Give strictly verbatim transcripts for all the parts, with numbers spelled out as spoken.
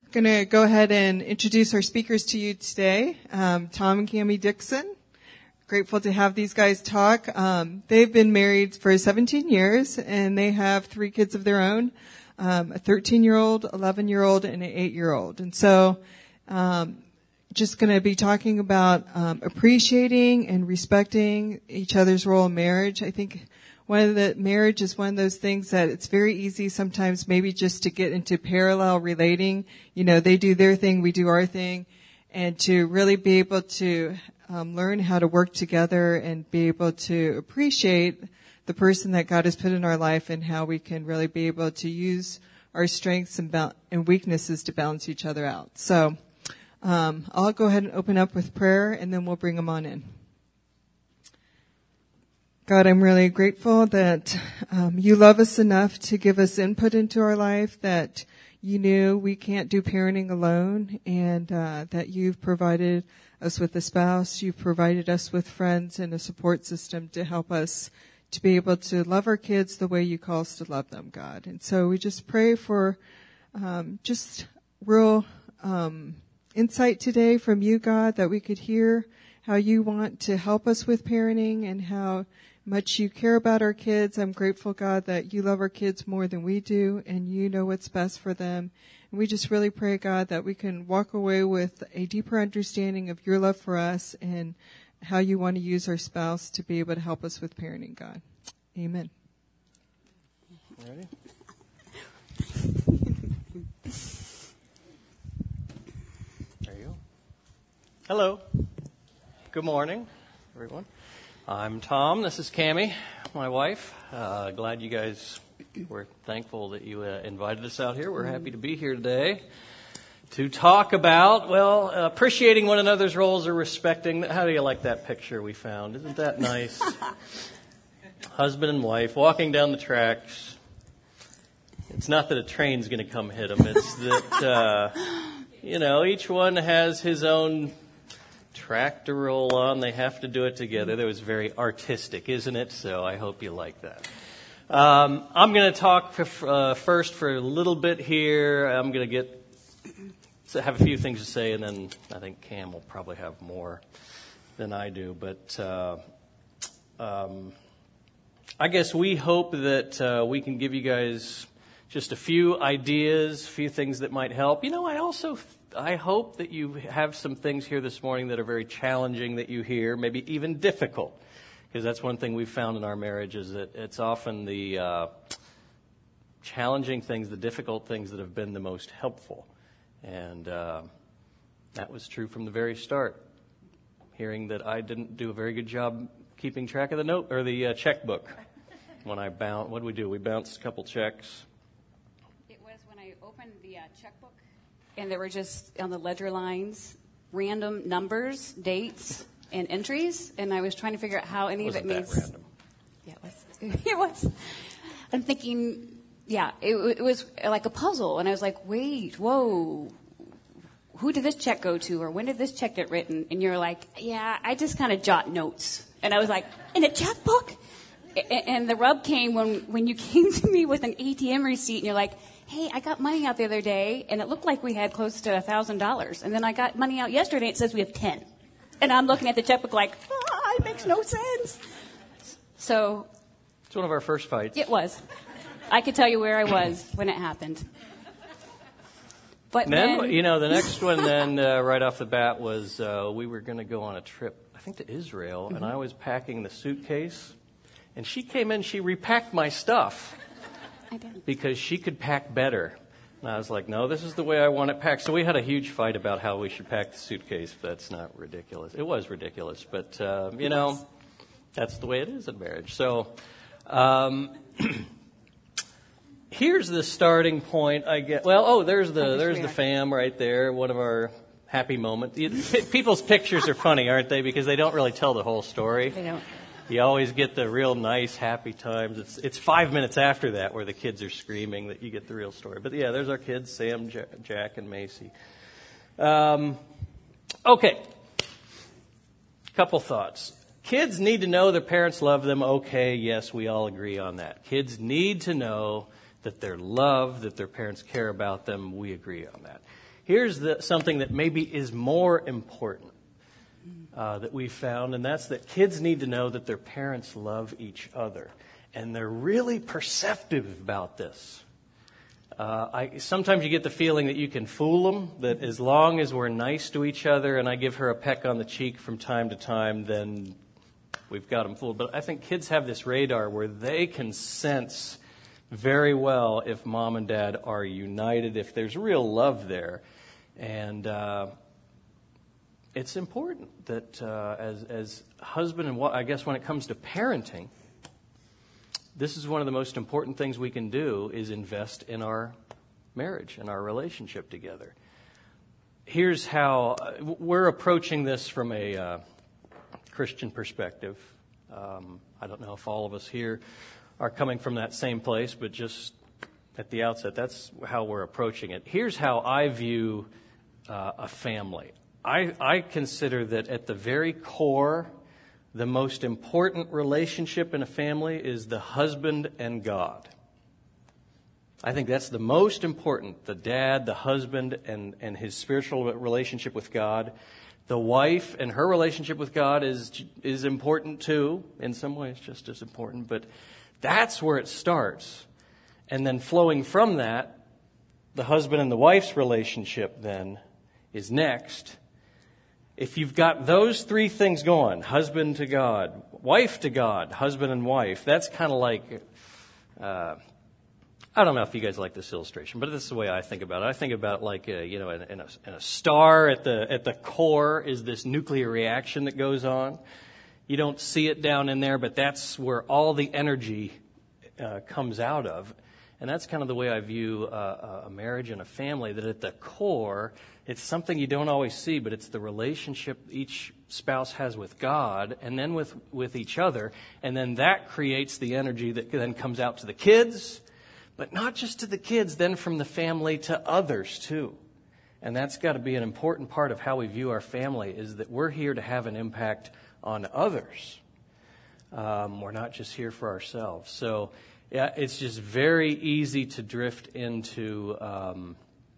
I'm going to go ahead and introduce our speakers to you today, um, Tom and Cammie Dixon. Grateful to have these guys talk. Um, they've been married for seventeen years, and they have three kids of their own, um, a thirteen-year-old, eleven-year-old, and an eight-year-old. And so um, just going to be talking about um, appreciating and respecting each other's role in marriage. I think one of the marriage is one of those things that it's very easy sometimes maybe just to get into parallel relating. You know, they do their thing, we do our thing, and to really be able to um, learn how to work together and be able to appreciate the person that God has put in our life and how we can really be able to use our strengths and, ba- and weaknesses to balance each other out. So um, I'll go ahead and open up with prayer, and then we'll bring them on in. God, I'm really grateful that um, you love us enough to give us input into our life, that you knew we can't do parenting alone, and uh, that you've provided us with a spouse, you've provided us with friends and a support system to help us to be able to love our kids the way you call us to love them, God. And so we just pray for um, just real um, insight today from you, God, that we could hear how you want to help us with parenting and how much you care about our kids. I'm grateful, God, that you love our kids more than we do, and you know what's best for them. And we just really pray, God, that we can walk away with a deeper understanding of your love for us and how you want to use our spouse to be able to help us with parenting, God. Amen. Ready? There you go. Hello. Good morning, everyone. I'm Tom. This is Cammie, my wife. Uh, glad you guys were thankful that you uh, invited us out here. We're happy to be here today to talk about, well, uh, appreciating one another's roles or respecting. How do you like that picture we found? Isn't that nice? Husband and wife walking down the tracks. It's not that a train's going to come hit them. It's that, uh, you know, each one has his own track to roll on. They have to do it together. That was very artistic, isn't it? So I hope you like that. Um, I'm going to talk for, uh, first for a little bit here. I'm going to get to have a few things to say, and then I think Cam will probably have more than I do. But uh, um, I guess we hope that uh, we can give you guys just a few ideas, a few things that might help. You know, I also I hope that you have some things here this morning that are very challenging that you hear, maybe even difficult, because that's one thing we've found in our marriage is that it's often the uh, challenging things, the difficult things that have been the most helpful. And uh, that was true from the very start, hearing that I didn't do a very good job keeping track of the note or the uh, checkbook. When I bounced, what did we do? We bounced a couple checks. It was when I opened the uh, checkbook, and there were just on the ledger lines random numbers, dates, and entries, and I was trying to figure out how any Wasn't of it made that random? Yeah, it was. It was. I'm thinking, yeah, it, it was like a puzzle, and I was like, wait, whoa, who did this check go to, or when did this check get written? And you're like, yeah, I just kind of jot notes, and I was like, in a checkbook? And the rub came when, when you came to me with an A T M receipt, and you're like, hey, I got money out the other day, and it looked like we had close to one thousand dollars. And then I got money out yesterday, and it says we have ten. And I'm looking at the checkbook like, ah, it makes no sense. So It's one of our first fights. it was. I could tell you where I was when it happened. But And then, then, you know, the next one then uh, right off the bat was uh, we were going to go on a trip, I think to Israel, Mm-hmm. and I was packing the suitcase. And she came in, she repacked my stuff I did. because she could pack better. And I was like, no, this is the way I want it packed. So we had a huge fight about how we should pack the suitcase. That's not ridiculous. It was ridiculous, but, uh, you know, that's the way it is in marriage. So um, here's the starting point, I guess. Well, oh, there's the there's the fam right there, one of our happy moments. People's pictures are funny, aren't they? Because they don't really tell the whole story. They don't. You always get the real nice, happy times. It's it's five minutes after that where the kids are screaming that you get the real story. But yeah, there's our kids, Sam, Jack, and Macy. Um, okay. Couple thoughts. Kids need to know their parents love them. Okay, yes, we all agree on that. Kids need to know that they're loved, that their parents care about them. We agree on that. Here's the, something that maybe is more important uh, that we found, and that's that kids need to know that their parents love each other. And they're really perceptive about this. Uh, I, sometimes you get the feeling that you can fool them, that as long as we're nice to each other and I give her a peck on the cheek from time to time, then we've got them fooled. But I think kids have this radar where they can sense very well if mom and dad are united, if there's real love there. And uh, it's important that uh, as, as husband and wife, I guess when it comes to parenting, this is one of the most important things we can do is invest in our marriage and our relationship together. Here's how we're approaching this from a uh, Christian perspective. Um, I don't know if all of us here are coming from that same place, but just at the outset, that's how we're approaching it. Here's how I view uh, a family. I, I consider that at the very core, the most important relationship in a family is the husband and God. I think that's the most important, the dad, the husband, and, and his spiritual relationship with God. The wife and her relationship with God is is important too, in some ways just as important, but that's where it starts. And then flowing from that, the husband and the wife's relationship then is next. If you've got those three things going, husband to God, wife to God, husband and wife, that's kind of like, uh, I don't know if you guys like this illustration, but this is the way I think about it. I think about it like, a, you know, in, in, a, in a star at the at the core is this nuclear reaction that goes on. You don't see it down in there, but that's where all the energy uh, comes out of. And that's kind of the way I view uh, a marriage and a family, that at the core, it's something you don't always see, but it's the relationship each spouse has with God and then with, with each other. And then that creates the energy that then comes out to the kids, but not just to the kids, then from the family to others too. And that's got to be an important part of how we view our family, is that we're here to have an impact on others. Um, we're not just here for ourselves. So yeah, it's just very easy to drift into, um,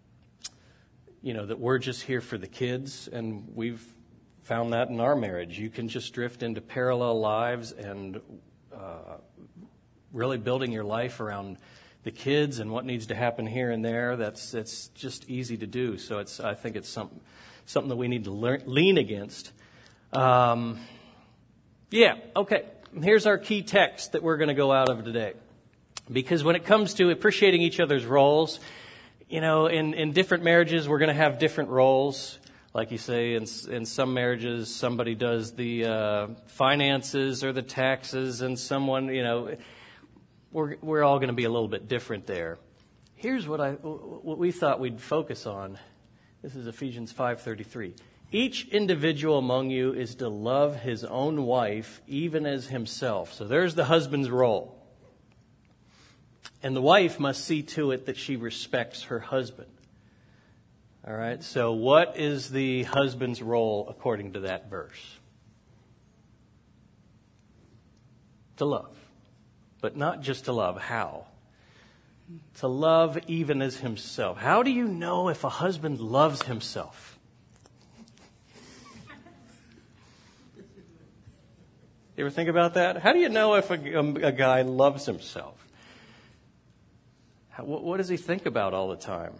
you know, that we're just here for the kids, and we've found that in our marriage. You can just drift into parallel lives and uh, really building your life around the kids and what needs to happen here and there. That's it's just easy to do. So it's I think it's something something that we need to learn, lean against. Um, yeah, okay. Here's our key text that we're going to go out of today. Because when it comes to appreciating each other's roles, you know, in, in different marriages, we're going to have different roles. Like you say, in, in some marriages, somebody does the uh, finances or the taxes, and someone, you know, we're we're all going to be a little bit different there. Here's what I what we thought we'd focus on. This is Ephesians five thirty-three. Each individual among you is to love his own wife, even as himself. So there's the husband's role. And the wife must see to it that she respects her husband. All right, so what is the husband's role according to that verse? To love. But not just to love. How? To love even as himself. How do you know if a husband loves himself? You ever think about that? How do you know if a, a guy loves himself? How, what, what does he think about all the time?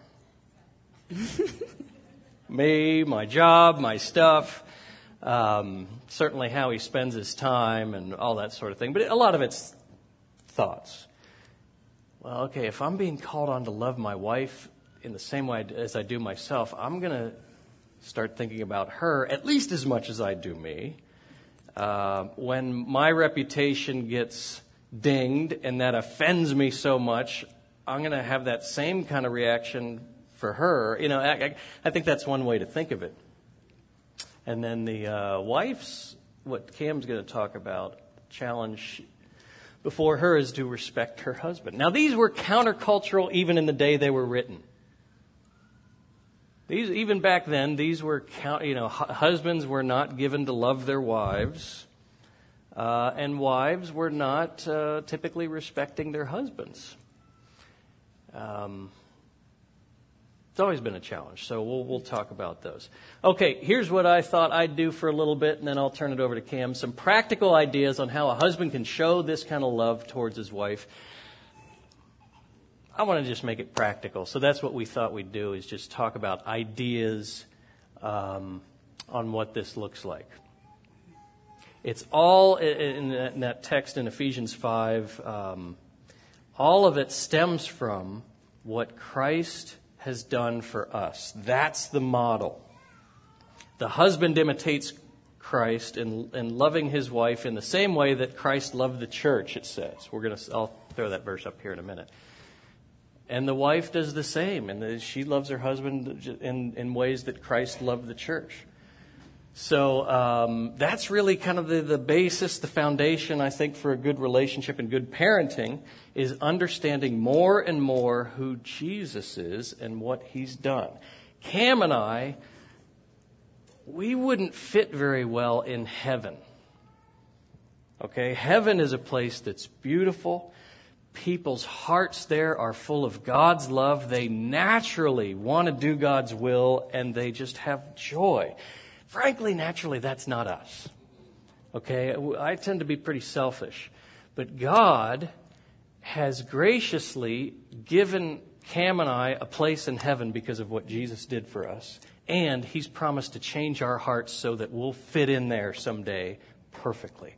Me, my job, my stuff, um, certainly how he spends his time and all that sort of thing. But a lot of it's thoughts. Well, okay, if I'm being called on to love my wife in the same way as I do myself, I'm going to start thinking about her at least as much as I do me. Uh, when my reputation gets dinged and that offends me so much, I'm going to have that same kind of reaction for her. You know, I, I think that's one way to think of it. And then the uh, wife's, what Cam's going to talk about, challenge before her is to respect her husband. Now, these were countercultural even in the day they were written. These, even back then, these were, you know, husbands were not given to love their wives, uh, and wives were not uh, typically respecting their husbands. Um, It's always been a challenge, so we'll we'll talk about those. Okay, here's what I thought I'd do for a little bit, and then I'll turn it over to Cam. Some practical ideas on how a husband can show this kind of love towards his wife. I want to just make it practical, so that's what we thought we'd do, is just talk about ideas um, on what this looks like. It's all in that, in that text in Ephesians five. Um, all of it stems from what Christ has done for us. That's the model. The husband imitates Christ in, in loving his wife in the same way that Christ loved the church, it says. We're going to, I'll throw that verse up here in a minute. And the wife does the same, and the, she loves her husband in, in ways that Christ loved the church. So um, that's really kind of the, the basis, the foundation, I think, for a good relationship and good parenting, is understanding more and more who Jesus is and what he's done. Cam and I, we wouldn't fit very well in heaven. Okay, heaven is a place that's beautiful. People's hearts there are full of God's love. They naturally want to do God's will, and they just have joy. Frankly, naturally, that's not us. Okay, I tend to be pretty selfish. But God has graciously given Cam and I a place in heaven because of what Jesus did for us. And he's promised to change our hearts so that we'll fit in there someday perfectly.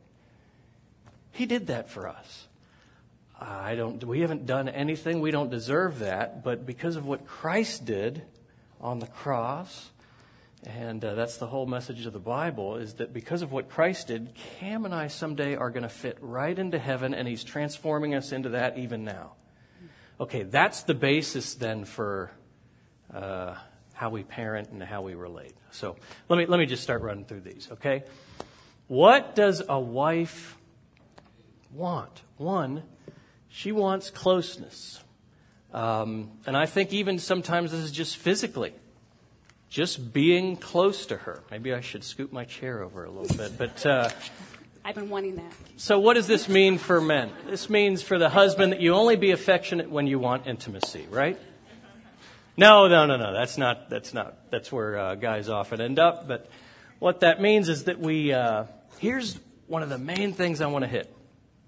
He did that for us. I don't. We haven't done anything. We don't deserve that. But because of what Christ did on the cross, and uh, that's the whole message of the Bible, is that because of what Christ did, Cam and I someday are going to fit right into heaven, and he's transforming us into that even now. Okay, that's the basis then for uh, how we parent and how we relate. So let me let me just start running through these, okay? What does a wife want? One, she wants closeness. Um, and I think even sometimes this is just physically. Just being close to her. Maybe I should scoot my chair over a little bit. But uh, I've been wanting that. So what does this mean for men? This means for the husband that you only be affectionate when you want intimacy, right? No, no, no, no. That's not. That's not. That's where uh, guys often end up. But what that means is that we. Uh, here's one of the main things I want to hit.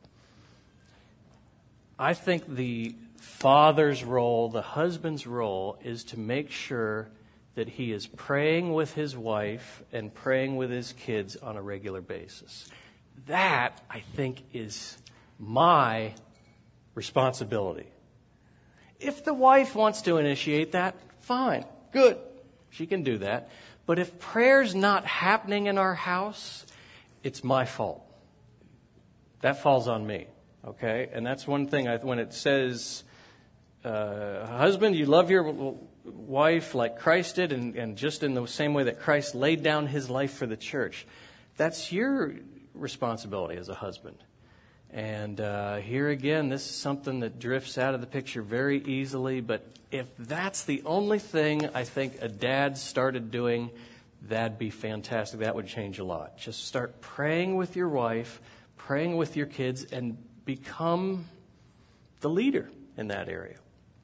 I think the father's role, the husband's role, is to make sure that he is praying with his wife and praying with his kids on a regular basis. That, I think, is my responsibility. If the wife wants to initiate that, fine, good. She can do that. But if prayer's not happening in our house, it's my fault. That falls on me, okay? And that's one thing, I, when it says, uh, husband, you love your wife like Christ did, and, and just in the same way that Christ laid down his life for the church. That's your responsibility as a husband. And uh, here again, this is something that drifts out of the picture very easily. But if that's the only thing I think a dad started doing, that'd be fantastic. That would change a lot. Just start praying with your wife, praying with your kids, and become the leader in that area.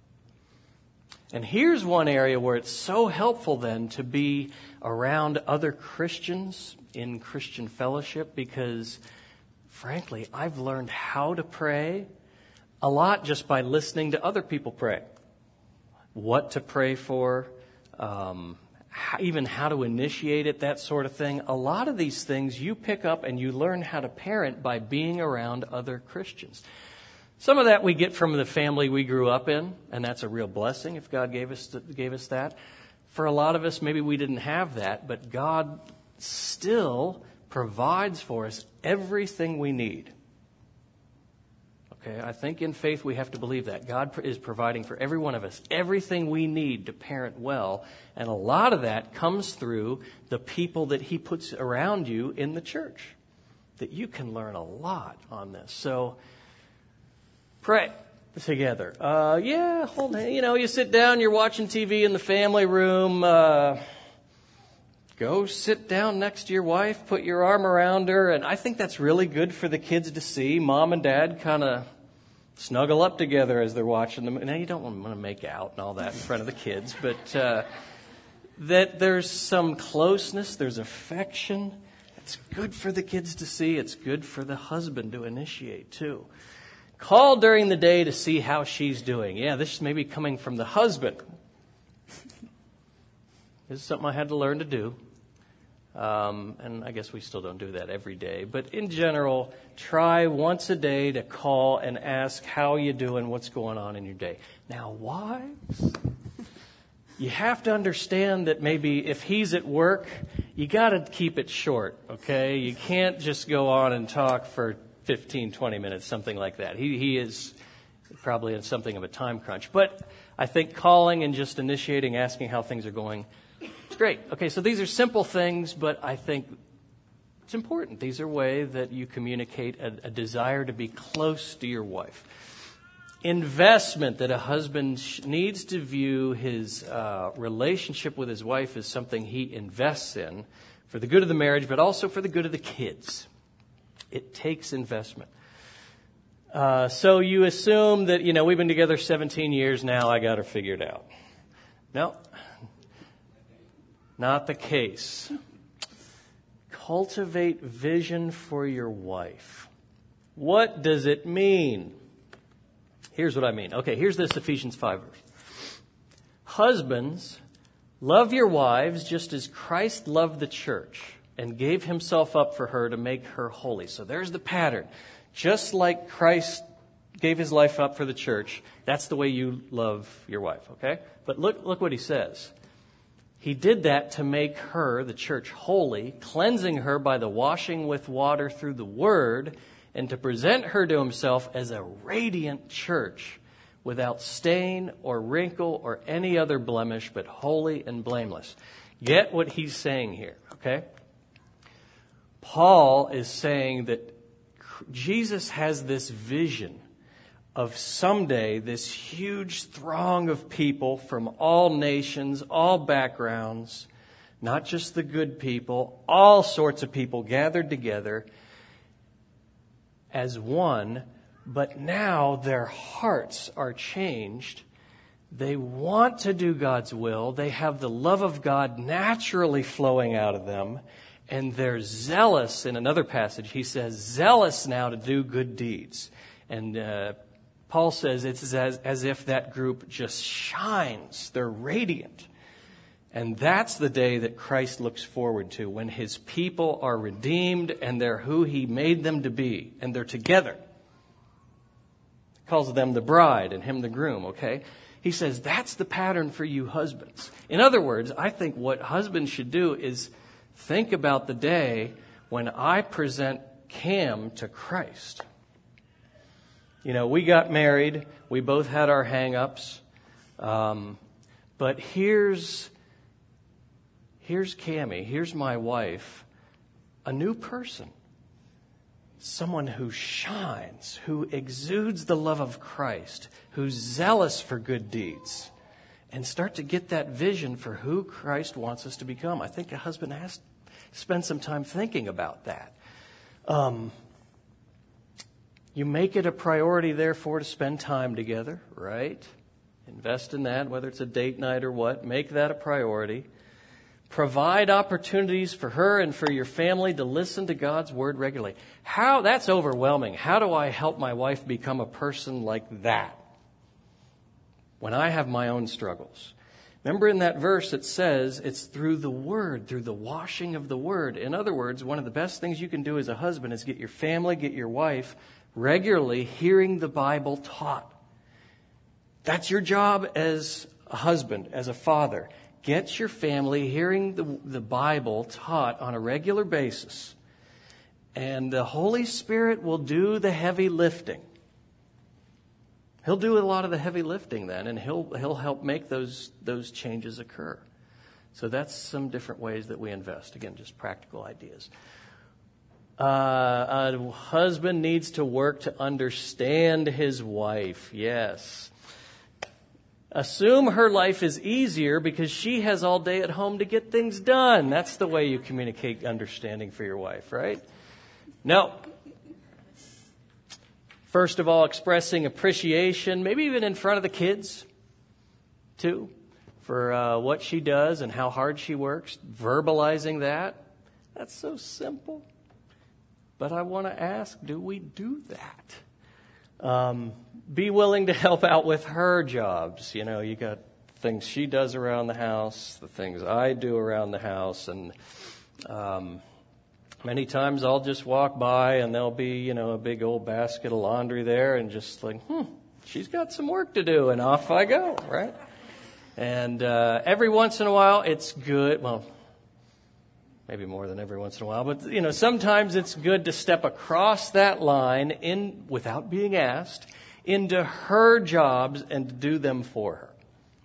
And here's one area where it's so helpful then to be around other Christians in Christian fellowship, because frankly, I've learned how to pray a lot just by listening to other people pray. What to pray for, um, how, even how to initiate it, that sort of thing. A lot of these things you pick up and you learn how to parent by being around other Christians. Some of that we get from the family we grew up in, and that's a real blessing if God gave us gave us that. For a lot of us, maybe we didn't have that, but God still provides for us everything we need. Okay, I think in faith we have to believe that. God is providing for every one of us everything we need to parent well, and a lot of that comes through the people that he puts around you in the church, that you can learn a lot on this. So pray together. Uh, yeah, hold on. You know, you sit down, you're watching T V in the family room. Uh, go sit down next to your wife, put your arm around her. And I think that's really good for the kids to see. Mom and dad kind of snuggle up together as they're watching them. Now, you don't want to make out and all that in front of the kids, but uh, that there's some closeness, there's affection. It's good for the kids to see. It's good for the husband to initiate, too. Call during the day to see how she's doing. Yeah, this may be coming from the husband. This is something I had to learn to do. Um, and I guess we still don't do that every day. But in general, try once a day to call and ask how you doing, what's going on in your day. Now, wives, you have to understand that maybe if he's at work, you got to keep it short, okay? You can't just go on and talk for fifteen, twenty minutes, something like that. He he is probably in something of a time crunch. But I think calling and just initiating, asking how things are going, it's great. Okay, so these are simple things, but I think it's important. These are ways that you communicate a, a desire to be close to your wife. Investment, that a husband needs to view his uh, relationship with his wife as something he invests in for the good of the marriage, but also for the good of the kids. It takes investment. Uh, so you assume that, you know, we've been together seventeen years now, I got her figured out. No, not the case. Cultivate vision for your wife. What does it mean? Here's what I mean. Okay, here's this Ephesians five verse. Husbands, love your wives just as Christ loved the church and gave himself up for her to make her holy. So there's the pattern. Just like Christ gave his life up for the church, that's the way you love your wife, okay? But look, look what he says. He did that to make her, the church, holy, cleansing her by the washing with water through the word, and to present her to himself as a radiant church without stain or wrinkle or any other blemish, but holy and blameless. Get what he's saying here, okay? Paul is saying that Jesus has this vision of someday this huge throng of people from all nations, all backgrounds, not just the good people, all sorts of people gathered together as one, but now their hearts are changed. They want to do God's will. They have the love of God naturally flowing out of them. And they're zealous. In another passage, he says, zealous now to do good deeds. And uh, Paul says it's as, as if that group just shines. They're radiant. And that's the day that Christ looks forward to, when his people are redeemed and they're who he made them to be. And they're together. He calls them the bride and him the groom, okay? He says that's the pattern for you husbands. In other words, I think what husbands should do is think about the day when I present Cam to Christ. You know, we got married. We both had our hang-ups. Um, but here's, here's Cammie. Here's my wife. A new person. Someone who shines, who exudes the love of Christ, who's zealous for good deeds. And start to get that vision for who Christ wants us to become. I think a husband has to spend some time thinking about that. Um, you make it a priority, therefore, to spend time together, right? Invest in that, whether it's a date night or what. Make that a priority. Provide opportunities for her and for your family to listen to God's word regularly. How? That's overwhelming. How do I help my wife become a person like that when I have my own struggles? Remember in that verse it says it's through the word, through the washing of the word. In other words, one of the best things you can do as a husband is get your family, get your wife regularly hearing the Bible taught. That's your job as a husband, as a father. Get your family hearing the, the Bible taught on a regular basis. And the Holy Spirit will do the heavy lifting. He'll do a lot of the heavy lifting then, and he'll he'll help make those those changes occur. So that's some different ways that we invest. Again, just practical ideas. Uh, a husband needs to work to understand his wife. Yes. Assume her life is easier because she has all day at home to get things done. That's the way you communicate understanding for your wife, right? No. First of all, expressing appreciation, maybe even in front of the kids, too, for uh, what she does and how hard she works. Verbalizing that. That's so simple. But I want to ask, do we do that? Um, be willing to help out with her jobs. You know, you got things she does around the house, the things I do around the house, and um, many times I'll just walk by and there'll be, you know, a big old basket of laundry there and just like, hmm, she's got some work to do, and off I go, right? And uh, every once in a while it's good, well, maybe more than every once in a while, but, you know, sometimes it's good to step across that line in without being asked into her jobs and to do them for her.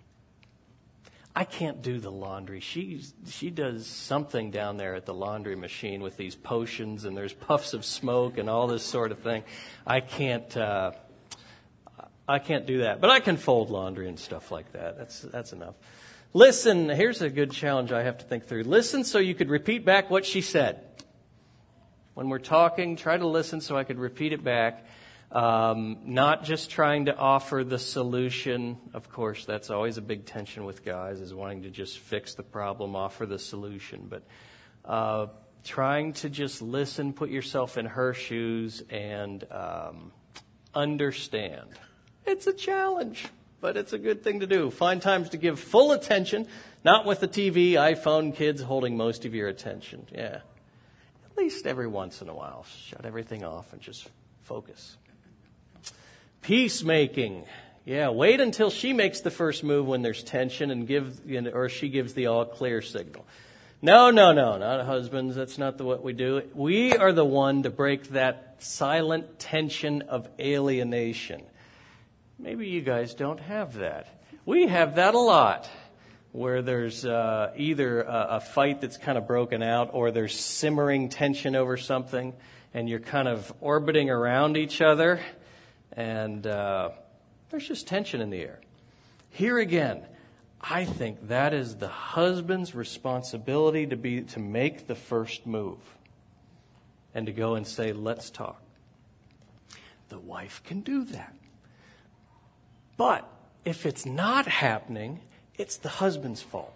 I can't do the laundry. She she does something down there at the laundry machine with these potions, and there's puffs of smoke and all this sort of thing. I can't uh, I can't do that, but I can fold laundry and stuff like that. That's that's enough. Listen. Here's a good challenge I have to think through. Listen so you could repeat back what she said. When we're talking, try to listen so I could repeat it back. Um, not just trying to offer the solution. Of course, that's always a big tension with guys, is wanting to just fix the problem, offer the solution. But uh, trying to just listen, put yourself in her shoes, and um, understand. It's a challenge, but it's a good thing to do. Find times to give full attention, not with the T V, iPhone, kids holding most of your attention. Yeah. At least every once in a while, shut everything off and just focus. Peacemaking. Yeah, wait until she makes the first move when there's tension and give, you know, or she gives the all clear signal. No, no, no, not husbands. That's not the what we do. We are the one to break that silent tension of alienation. Maybe you guys don't have that. We have that a lot, where there's uh, either a, a fight that's kind of broken out, or there's simmering tension over something, and you're kind of orbiting around each other. And uh, there's just tension in the air. Here again, I think that is the husband's responsibility to be to make the first move and to go and say, let's talk. The wife can do that. But if it's not happening, it's the husband's fault.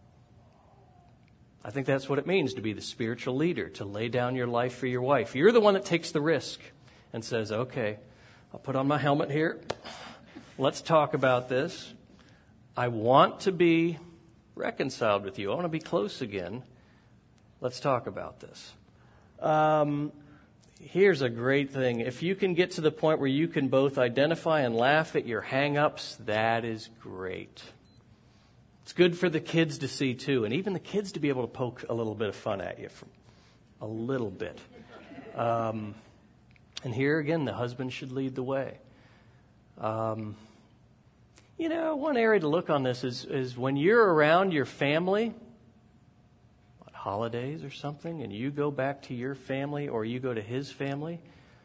I think that's what it means to be the spiritual leader, to lay down your life for your wife. You're the one that takes the risk and says, okay, I'll put on my helmet here. Let's talk about this. I want to be reconciled with you. I want to be close again. Let's talk about this. Um, here's a great thing. If you can get to the point where you can both identify and laugh at your hang-ups, that is great. It's good for the kids to see, too, and even the kids to be able to poke a little bit of fun at you. From a little bit. Um... And here again, the husband should lead the way. Um, you know, one area to look on this is, is when you're around your family, on holidays or something, and you go back to your family or you go to his family,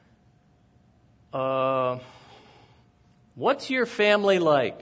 uh, what's your family like?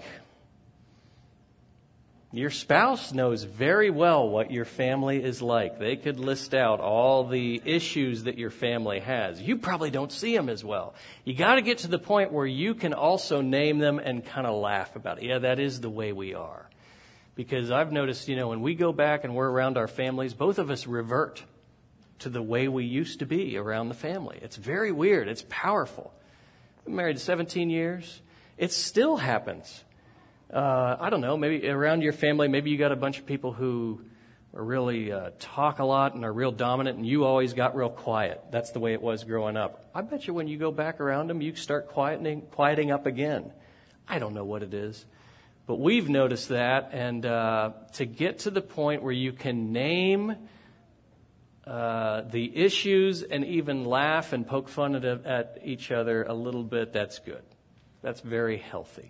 Your spouse knows very well what your family is like. They could list out all the issues that your family has. You probably don't see them as well. You got to get to the point where you can also name them and kind of laugh about it. Yeah, that is the way we are. Because I've noticed, you know, when we go back and we're around our families, both of us revert to the way we used to be around the family. It's very weird. It's powerful. I'm married seventeen years. It still happens. Uh, I don't know, maybe around your family, maybe you got a bunch of people who are really uh, talk a lot and are real dominant, and you always got real quiet. That's the way it was growing up. I bet you when you go back around them, you start quieting, quieting up again. I don't know what it is, but we've noticed that, and uh, to get to the point where you can name uh, the issues and even laugh and poke fun at, at each other a little bit, that's good. That's very healthy.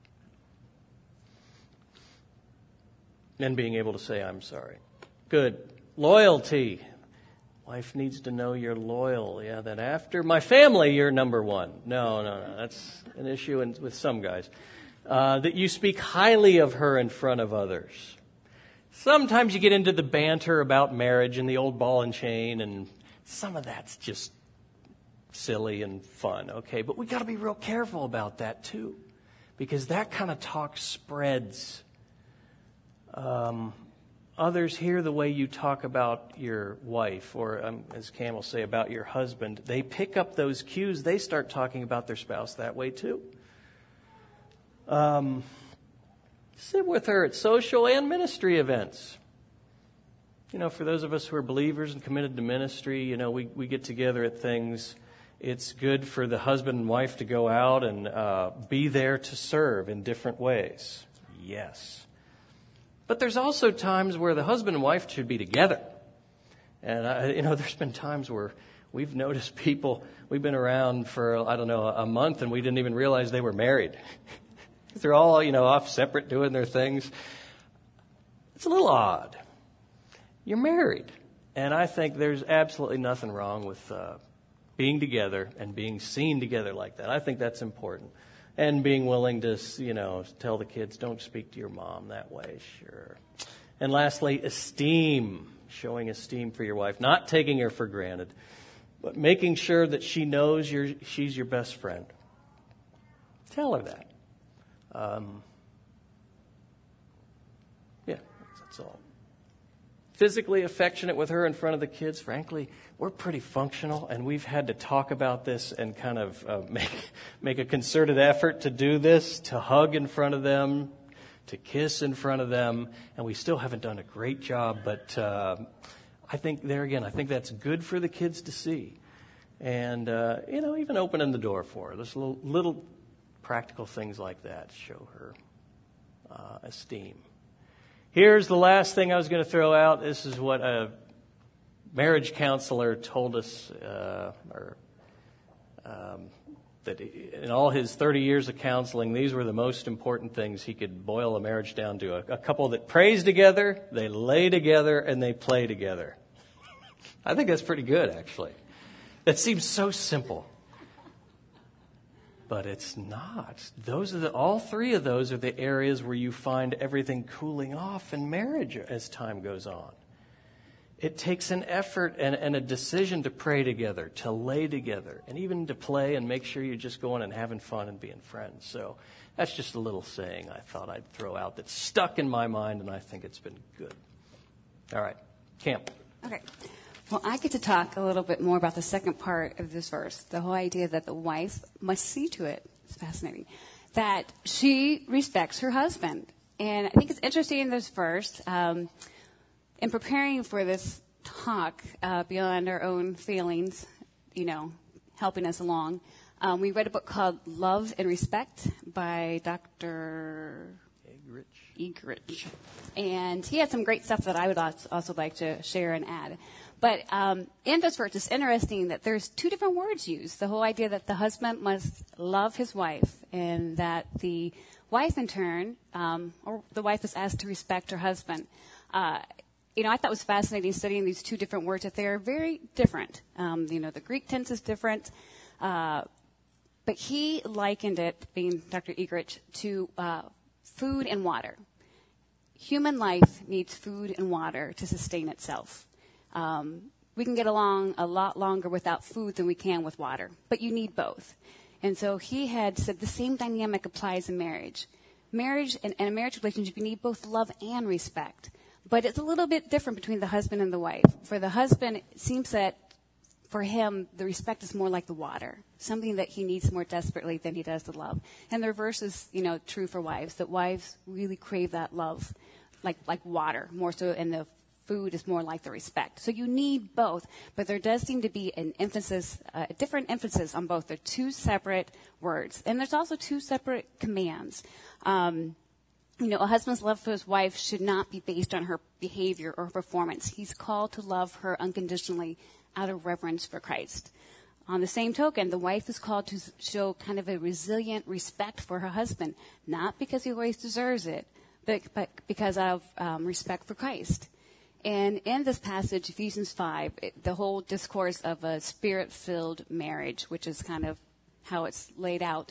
And being able to say, I'm sorry. Good. Loyalty. Wife needs to know you're loyal. Yeah, that after my family, you're number one. No, no, no. That's an issue in, with some guys. Uh, that you speak highly of her in front of others. Sometimes you get into the banter about marriage and the old ball and chain, and some of that's just silly and fun, okay? But we got to be real careful about that too, because that kind of talk spreads. Um, others hear the way you talk about your wife, or um, as Cam will say, about your husband. They pick up those cues. They start talking about their spouse that way too. Um, sit with her at social and ministry events. You know, for those of us who are believers and committed to ministry, you know, we, we get together at things. It's good for the husband and wife to go out and uh, be there to serve in different ways. Yes. But there's also times where the husband and wife should be together. And, I, you know, there's been times where we've noticed people, we've been around for, I don't know, a month, and we didn't even realize they were married. They're all, you know, off separate doing their things. It's a little odd. You're married. And I think there's absolutely nothing wrong with uh, being together and being seen together like that. I think that's important. And being willing to, you know, tell the kids, don't speak to your mom that way, sure. And lastly, esteem, showing esteem for your wife, not taking her for granted, but making sure that she knows you're, she's your best friend. Tell her that. Um, yeah, that's all. Physically affectionate with her in front of the kids. Frankly, we're pretty functional, and we've had to talk about this and kind of uh, make make a concerted effort to do this, to hug in front of them, to kiss in front of them, and we still haven't done a great job. But uh, I think there again, I think that's good for the kids to see, and uh, you know, even opening the door for her. There's little, little practical things like that show her uh, esteem. Here's the last thing I was going to throw out. This is what a marriage counselor told us, uh, or um, that in all his thirty years of counseling, these were the most important things. He could boil a marriage down to a, a couple that prays together, they lay together, and they play together. I think that's pretty good, actually. That seems so simple. But it's not. Those are the, all three of those are the areas where you find everything cooling off in marriage as time goes on. It takes an effort and, and a decision to pray together, to lay together, and even to play and make sure you're just going and having fun and being friends. So that's just a little saying I thought I'd throw out that's stuck in my mind, and I think it's been good. All right, Camp. Okay. Well, I get to talk a little bit more about the second part of this verse, the whole idea that the wife must see to it. It's fascinating. That she respects her husband. And I think it's interesting in this verse, um, in preparing for this talk, uh, beyond our own feelings, you know, helping us along, um, we read a book called Love and Respect by Doctor Egrich. Egrich. And he had some great stuff that I would also like to share and add. But um, in this verse, it's interesting that there's two different words used. The whole idea that the husband must love his wife, and that the wife, in turn, um, or the wife is asked to respect her husband. Uh, you know, I thought it was fascinating studying these two different words, that they are very different. Um, you know, the Greek tense is different. Uh, but he likened it, being Doctor Egrich, to uh, food and water. Human life needs food and water to sustain itself. Um, we can get along a lot longer without food than we can with water, but you need both. And so he had said the same dynamic applies in marriage. Marriage and, and a marriage relationship, you need both love and respect. But it's a little bit different between the husband and the wife. For the husband, it seems that for him, the respect is more like the water, something that he needs more desperately than he does the love. And the reverse is, you know, true for wives, that wives really crave that love, like like water, more so, and the food is more like the respect. So you need both, but there does seem to be an emphasis, uh, a different emphasis on both. They're two separate words. And there's also two separate commands. Um, you know, a husband's love for his wife should not be based on her behavior or performance. He's called to love her unconditionally out of reverence for Christ. On the same token, the wife is called to show kind of a resilient respect for her husband, not because he always deserves it, but, but because of um, respect for Christ. And in this passage, Ephesians five, it, the whole discourse of a spirit-filled marriage, which is kind of how it's laid out,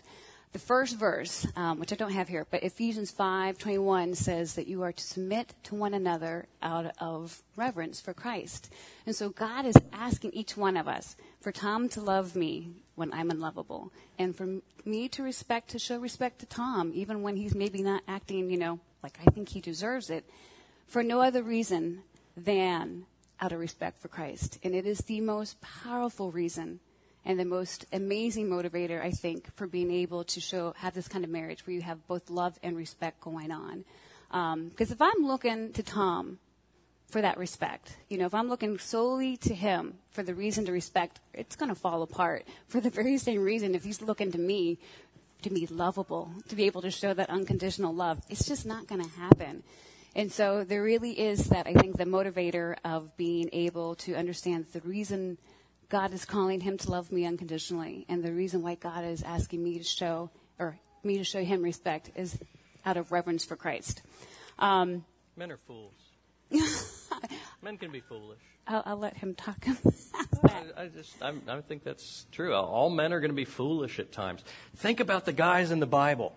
The first verse, um, which I don't have here, but Ephesians five twenty-one says that you are to submit to one another out of reverence for Christ. And so God is asking each one of us, for Tom to love me when I'm unlovable, and for me to respect, to show respect to Tom, even when he's maybe not acting, you know, like I think he deserves it, for no other reason than out of respect for Christ. And it is the most powerful reason and the most amazing motivator, I think, for being able to show, have this kind of marriage where you have both love and respect going on. Because um, if I'm looking to Tom for that respect, you know, if I'm looking solely to him for the reason to respect, it's going to fall apart. For the very same reason, if he's looking to me to be lovable, to be able to show that unconditional love, it's just not going to happen. And so there really is that, I think, the motivator of being able to understand the reason God is calling him to love me unconditionally, and the reason why God is asking me to show, or me to show him respect, is out of reverence for Christ. Um, Men are fools. Men can be foolish. I'll, I'll let him talk. I, I just, I'm, I think that's true. All men are going to be foolish at times. Think about the guys in the Bible.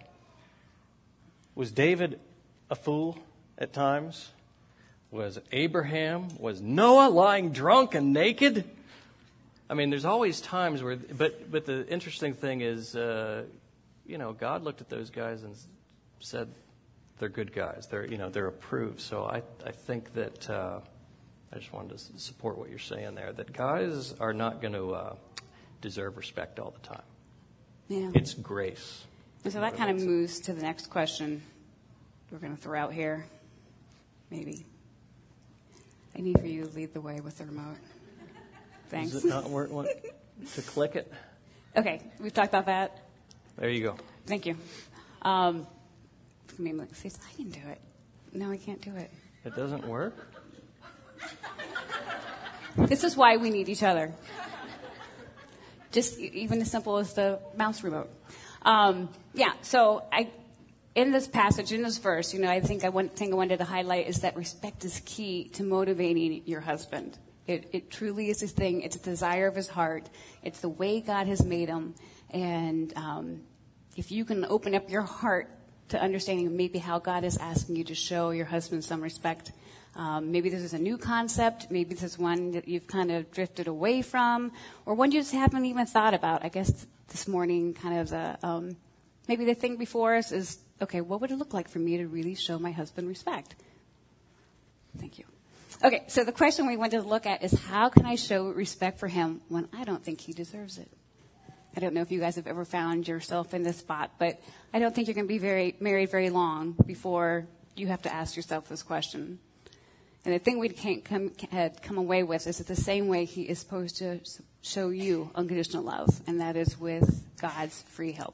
Was David a fool at times? Was Abraham? Was Noah lying drunk and naked? I mean, there's always times where, but but the interesting thing is, uh, you know, God looked at those guys and said they're good guys. They're, you know, they're approved. So I I think that uh, I just wanted to support what you're saying there. That guys are not going to uh, deserve respect all the time. Yeah. It's grace. And so that kind of moves to the next question we're going to throw out here. Maybe I need for you to lead the way with the remote. Thanks. Does it not work want to click it? Okay, we've talked about that. There you go. Thank you. Um, I mean, look, see, I can do it. No, I can't do it. It doesn't work? This is why we need each other. Just even as simple as the mouse remote. Um, yeah, so I, in this passage, in this verse, you know, I think I one thing I wanted to highlight is that respect is key to motivating your husband. It, it truly is his thing. It's a desire of his heart. It's the way God has made him. And um, if you can open up your heart to understanding maybe how God is asking you to show your husband some respect, um, maybe this is a new concept. Maybe this is one that you've kind of drifted away from, or one you just haven't even thought about. I guess this morning, kind of the um, maybe the thing before us is, okay, what would it look like for me to really show my husband respect? Thank you. Okay, so the question we wanted to look at is, how can I show respect for him when I don't think he deserves it? I don't know if you guys have ever found yourself in this spot, but I don't think you're going to be very married very long before you have to ask yourself this question. And the thing we can't come, had come away with is that the same way he is supposed to show you unconditional love, and that is with God's free help.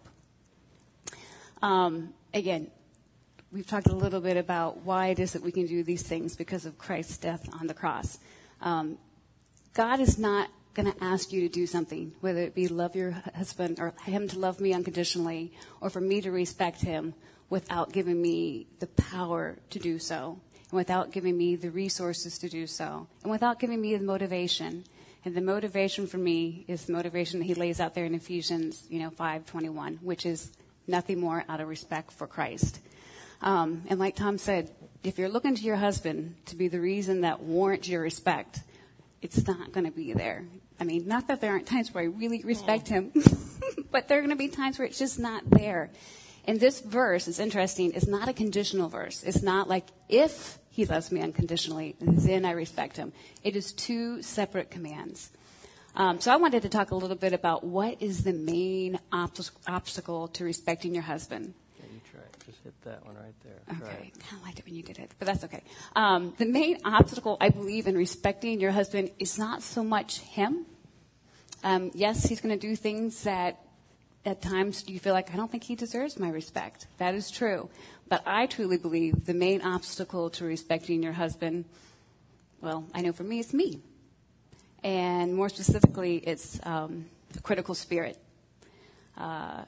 Um, again, we've talked a little bit about why it is that we can do these things because of Christ's death on the cross. Um, God is not going to ask you to do something, whether it be love your husband or him to love me unconditionally, or for me to respect him without giving me the power to do so, and without giving me the resources to do so, and without giving me the motivation. And the motivation for me is the motivation that he lays out there in Ephesians, you know, five twenty-one, which is nothing more out of respect for Christ. Um, and like Tom said, if you're looking to your husband to be the reason that warrants your respect, it's not going to be there. I mean, not that there aren't times where I really respect him, but there are going to be times where it's just not there. And this verse is interesting. It's not a conditional verse. It's not like, if he loves me unconditionally, then I respect him. It is two separate commands. Um, so I wanted to talk a little bit about what is the main obst- obstacle to respecting your husband. Just hit that one right there. Okay, kind of liked it when you did it, but that's okay. Um, the main obstacle, I believe, in respecting your husband is not so much him. Um, yes, he's going to do things that at times you feel like, I don't think he deserves my respect. That is true. But I truly believe the main obstacle to respecting your husband, well, I know for me, it's me. And more specifically, it's um, the critical spirit. Uh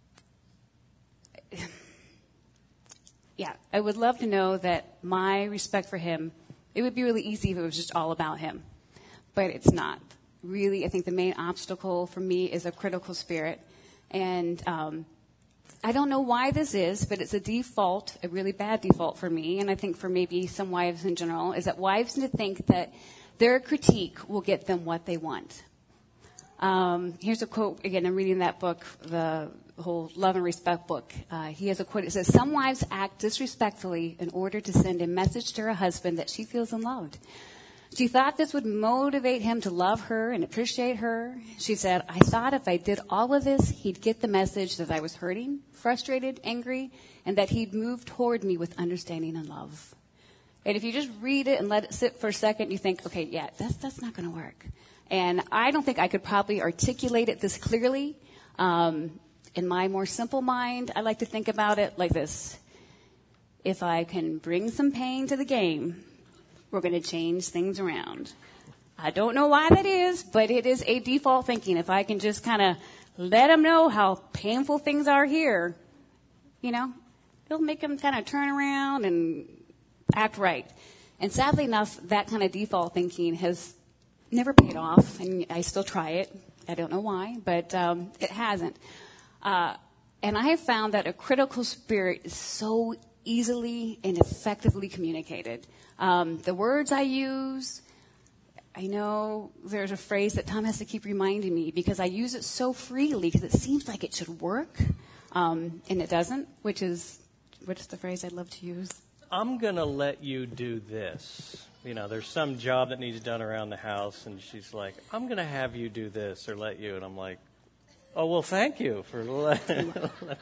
Yeah, I would love to know that my respect for him, it would be really easy if it was just all about him. But it's not. Really, I think the main obstacle for me is a critical spirit. And um, I don't know why this is, but it's a default, a really bad default for me, and I think for maybe some wives in general, is that wives need to think that their critique will get them what they want. Um, here's a quote, again, I'm reading that book, the whole Love and Respect book. Uh, he has a quote, it says, "Some wives act disrespectfully in order to send a message to her husband that she feels unloved. She thought this would motivate him to love her and appreciate her. She said, I thought if I did all of this, he'd get the message that I was hurting, frustrated, angry, and that he'd move toward me with understanding and love." And if you just read it and let it sit for a second, you think, okay, yeah, that's, that's not going to work. And I don't think I could probably articulate it this clearly. Um, in my more simple mind, I like to think about it like this. If I can bring some pain to the game, we're going to change things around. I don't know why that is, but it is a default thinking. If I can just kind of let them know how painful things are here, you know, it'll make them kind of turn around and act right. And sadly enough, that kind of default thinking has never paid off, and I still try it. I don't know why, but um, it hasn't. Uh, and I have found that a critical spirit is so easily and effectively communicated. Um, the words I use, I know there's a phrase that Tom has to keep reminding me because I use it so freely because it seems like it should work, um, and it doesn't, which is, what's the phrase I'd love to use? I'm going to let you do this. You know, there's some job that needs done around the house, and she's like, I'm going to have you do this or let you. And I'm like, oh, well, thank you for letting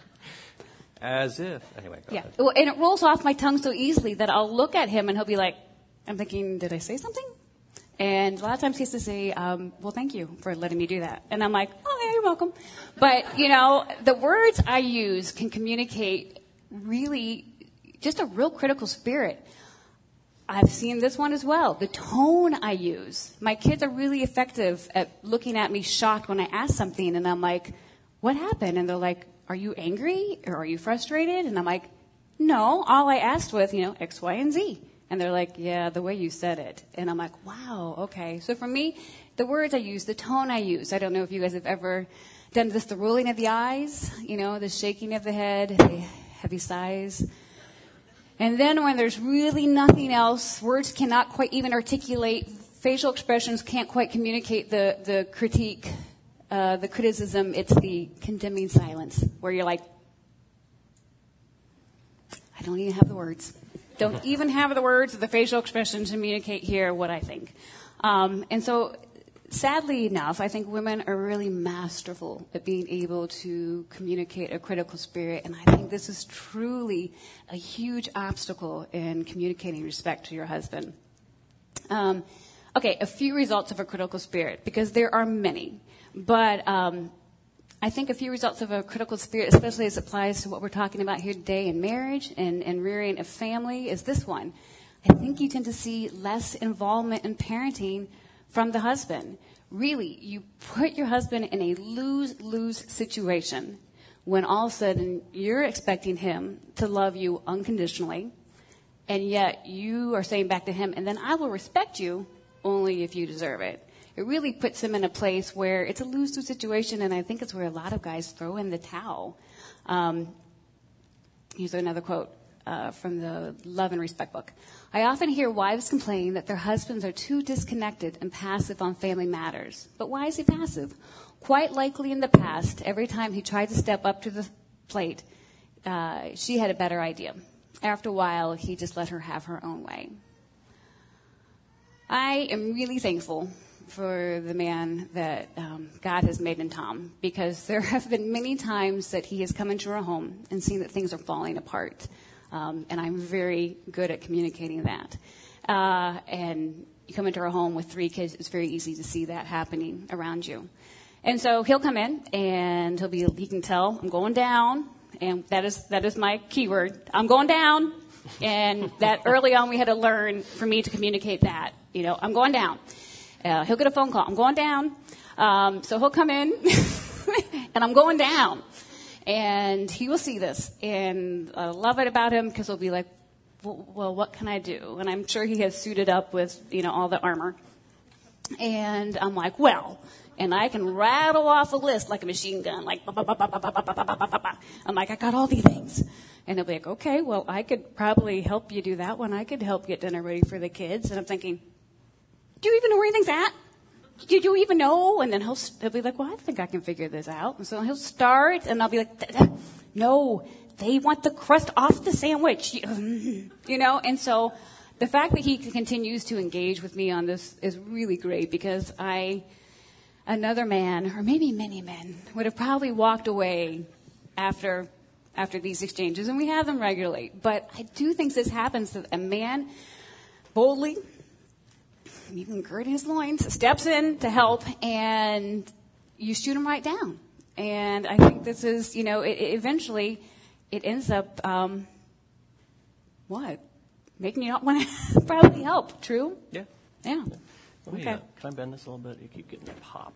As if. Anyway, go yeah. ahead. Well, and it rolls off my tongue so easily that I'll look at him and he'll be like, I'm thinking, did I say something? And a lot of times he has to say, um, well, thank you for letting me do that. And I'm like, oh, yeah, you're welcome. But, you know, the words I use can communicate really just a real critical spirit. I've seen this one as well. The tone I use. My kids are really effective at looking at me shocked when I ask something. And I'm like, what happened? And they're like, are you angry or are you frustrated? And I'm like, no, all I asked was, you know, X, Y, and Z. And they're like, yeah, the way you said it. And I'm like, wow, okay. So for me, the words I use, the tone I use, I don't know if you guys have ever done this, the rolling of the eyes, you know, the shaking of the head, the heavy sighs. And then when there's really nothing else, words cannot quite even articulate, facial expressions can't quite communicate the, the critique, uh, the criticism, it's the condemning silence, where you're like, I don't even have the words. Don't even have the words or the facial expressions to communicate here what I think. Um, and so, sadly enough, I think women are really masterful at being able to communicate a critical spirit, and I think this is truly a huge obstacle in communicating respect to your husband. Um, okay, a few results of a critical spirit, because there are many, but um, I think a few results of a critical spirit, especially as it applies to what we're talking about here today in marriage and, and rearing a family, is this one. I think you tend to see less involvement in parenting from the husband. Really, you put your husband in a lose-lose situation when all of a sudden you're expecting him to love you unconditionally, and yet you are saying back to him, and then I will respect you only if you deserve it. It really puts him in a place where it's a lose-lose situation, and I think it's where a lot of guys throw in the towel. Um, here's another quote uh, from the Love and Respect book. I often hear wives complain that their husbands are too disconnected and passive on family matters. But why is he passive? Quite likely in the past, every time he tried to step up to the plate, uh, she had a better idea. After a while, he just let her have her own way. I am really thankful for the man that um, God has made in Tom, because there have been many times that he has come into our home and seen that things are falling apart. Um, and I'm very good at communicating that. Uh, and you come into our home with three kids, it's very easy to see that happening around you. And so he'll come in and he'll be, he can tell I'm going down, and that is, that is my keyword. I'm going down. And that early on we had to learn for me to communicate that, you know, I'm going down. Uh, he'll get a phone call. I'm going down. Um, so he'll come in, and I'm going down. And he will see this and uh, love it about him, because he'll be like, well, well, what can I do? And I'm sure he has suited up with, you know, all the armor. And I'm like, well, and I can rattle off a list like a machine gun, like, bah, bah, bah, bah, bah, bah, bah, bah, bah, bah. I'm like, I got all these things. And they'll be like, okay, well, I could probably help you do that one. I could help get dinner ready for the kids. And I'm thinking, do you even know where anything's at? Did you even know? And then he'll, he'll be like, well, I think I can figure this out. And so he'll start, and I'll be like, no, they want the crust off the sandwich. You know, and so the fact that he continues to engage with me on this is really great, because I, another man, or maybe many men, would have probably walked away after after these exchanges, and we have them regularly. But I do think this happens, that a man boldly, even girding his loins, steps in to help, and you shoot him right down. And I think this is, you know, it, it eventually it ends up, um, what? Making you not want to probably help. True? Yeah. Yeah. Let me, Okay. uh, can I bend this a little bit? You keep getting a pop.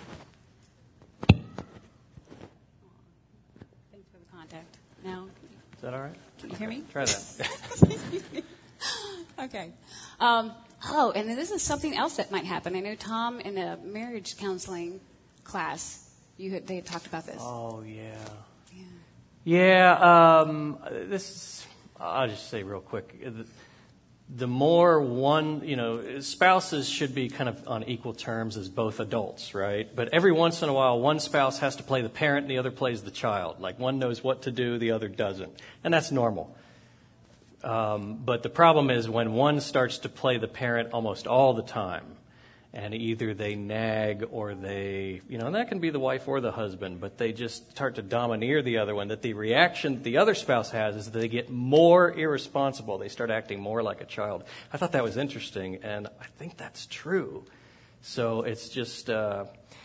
Thanks for the contact. Now, Is that all right? can you hear me? Try that. Okay. Um, oh, and then this is something else that might happen. I know, Tom, in a marriage counseling class, you had, they had talked about this. Oh, yeah. Yeah. Yeah, um, this, I'll just say real quick. The, the more one, you know, spouses should be kind of on equal terms as both adults, right? But every once in a while, one spouse has to play the parent and the other plays the child. Like one knows what to do, the other doesn't. And that's normal. Um, but the problem is when one starts to play the parent almost all the time, and either they nag or they, you know, and that can be the wife or the husband, but they just start to domineer the other one, that the reaction that the other spouse has is that they get more irresponsible. They start acting more like a child. I thought that was interesting, and I think that's true. So it's just, uh,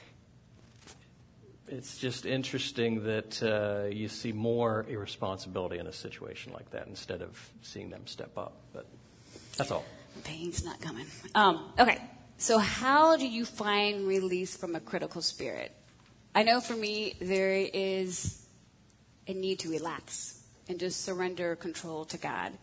it's just interesting that uh, you see more irresponsibility in a situation like that instead of seeing them step up. But that's all. Pain's not coming. Um, okay. So how do you find release from a critical spirit? I know for me, there is a need to relax and just surrender control to God.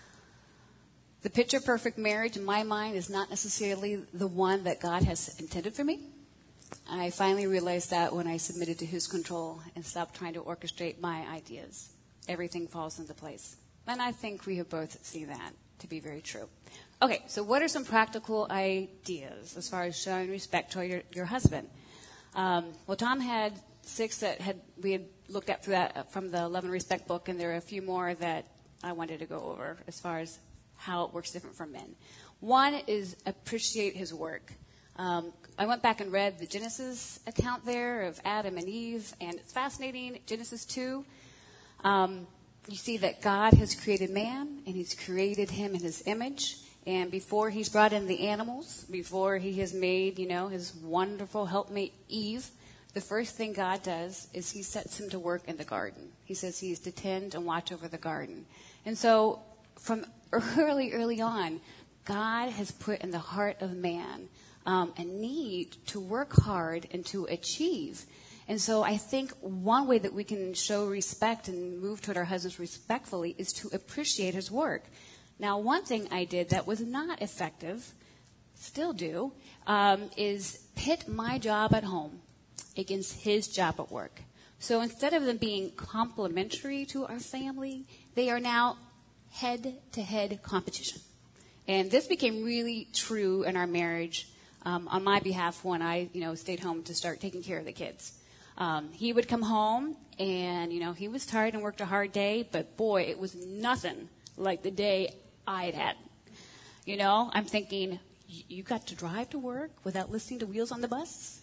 The picture-perfect marriage, in my mind, is not necessarily the one that God has intended for me. I finally realized that when I submitted to His control and stopped trying to orchestrate my ideas. Everything falls into place. And I think we have both seen that to be very true. Okay, so what are some practical ideas as far as showing respect to your, your husband? Um, well, Tom had six that had we had looked at through that from the Love and Respect book, and there are a few more that I wanted to go over as far as how it works different for men. One is appreciate his work. Um, I went back and read the Genesis account there of Adam and Eve, and it's fascinating. Genesis two, um, you see that God has created man, and He's created him in His image. And before He's brought in the animals, before He has made, you know, His wonderful helpmate Eve, the first thing God does is He sets him to work in the garden. He says He's to tend and watch over the garden. And so from early, early on, God has put in the heart of man um, a need to work hard and to achieve. And so I think one way that we can show respect and move toward our husbands respectfully is to appreciate his work. Now, one thing I did that was not effective, still do, um, is pit my job at home against his job at work. So instead of them being complementary to our family, they are now head-to-head competition. And this became really true in our marriage um, on my behalf when I, you know, stayed home to start taking care of the kids. Um, he would come home, and, you know, he was tired and worked a hard day, but, boy, it was nothing like the day I'd had. You know, I'm thinking, you got to drive to work without listening to Wheels on the Bus?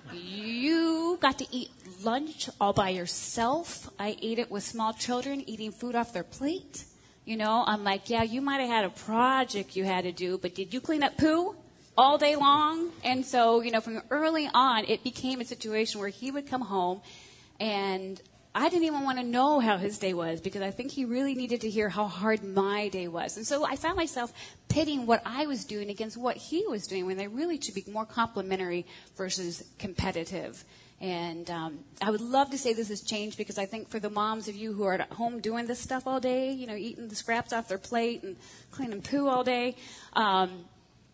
You got to eat lunch all by yourself. I ate it with small children eating food off their plate. You know, I'm like, yeah, you might have had a project you had to do, but did you clean up poo all day long? And so, you know, from early on, it became a situation where he would come home, and I didn't even want to know how his day was, because I think he really needed to hear how hard my day was. And so I found myself pitting what I was doing against what he was doing, when they really should be more complementary versus competitive. And um, I would love to say this has changed, because I think for the moms of you who are at home doing this stuff all day, you know, eating the scraps off their plate and cleaning poo all day, um,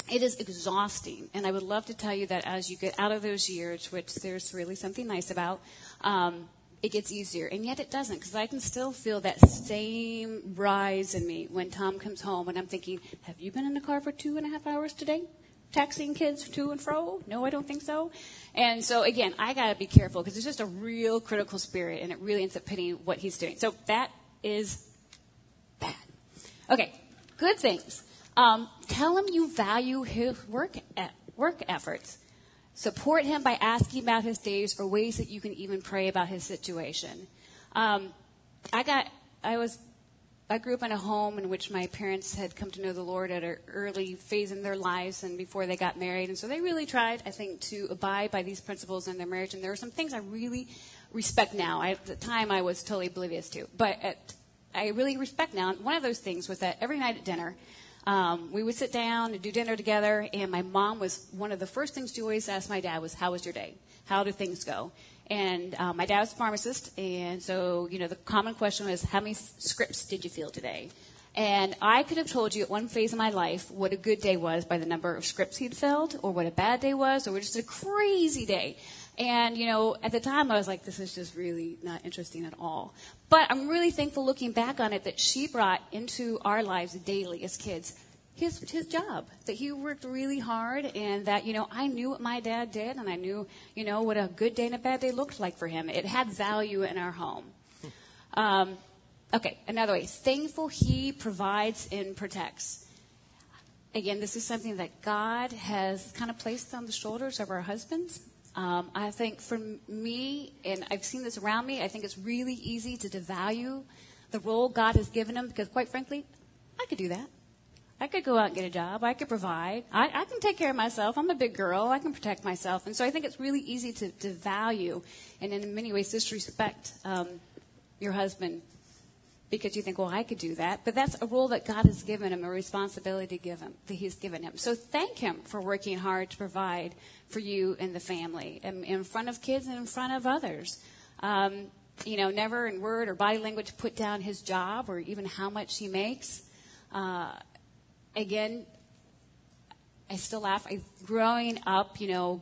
it is exhausting. And I would love to tell you that as you get out of those years, which there's really something nice about, um, it gets easier. And yet it doesn't, because I can still feel that same rise in me when Tom comes home and I'm thinking, have you been in the car for two and a half hours today? Taxiing kids to and fro? No, I don't think so. And so, again, I got to be careful because it's just a real critical spirit, and it really ends up pitting what he's doing. So that is bad. Okay, good things. Um, tell him you value his work e- work efforts. Support him by asking about his days or ways that you can even pray about his situation. Um, I got, I was... I grew up in a home in which my parents had come to know the Lord at an early phase in their lives and before they got married. And so they really tried, I think, to abide by these principles in their marriage. And there are some things I really respect now. I, at the time, I was totally oblivious to. But at, I really respect now. And one of those things was that every night at dinner, um, we would sit down and do dinner together. And my mom was, one of the first things she always asked my dad was, how was your day? How do things go? And um, my dad was a pharmacist, and so, you know, the common question was, how many scripts did you fill today? And I could have told you at one phase of my life what a good day was by the number of scripts he'd filled, or what a bad day was, or just a crazy day. And, you know, at the time I was like, this is just really not interesting at all. But I'm really thankful looking back on it that she brought into our lives daily as kids his his job, that he worked really hard, and that, you know, I knew what my dad did, and I knew, you know, what a good day and a bad day looked like for him. It had value in our home. Um, okay, another way. Thankful he provides and protects. Again, this is something that God has kind of placed on the shoulders of our husbands. Um, I think for me, and I've seen this around me, I think it's really easy to devalue the role God has given him, because quite frankly, I could do that. I could go out and get a job. I could provide. I, I can take care of myself. I'm a big girl. I can protect myself. And so I think it's really easy to, to value and in many ways disrespect um, your husband because you think, well, I could do that. But that's a role that God has given him, a responsibility to give him, that he's given him. So thank him for working hard to provide for you and the family, and in front of kids and in front of others. Um, you know, never in word or body language put down his job or even how much he makes. Uh Again, I still laugh. I, growing up, you know,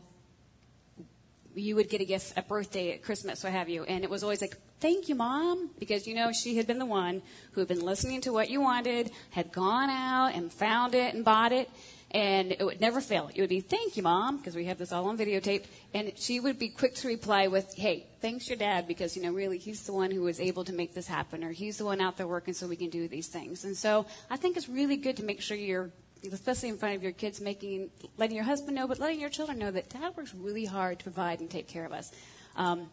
you would get a gift at birthday, at Christmas, what have you, and it was always like, thank you, Mom, because, you know, she had been the one who had been listening to what you wanted, had gone out and found it and bought it, and it would never fail. It would be, thank you, Mom, because we have this all on videotape, and she would be quick to reply with, hey, thanks your dad, because, you know, really, he's the one who was able to make this happen, or he's the one out there working so we can do these things. And so I think it's really good to make sure you're, especially in front of your kids, making, letting your husband know, but letting your children know that Dad works really hard to provide and take care of us. Um,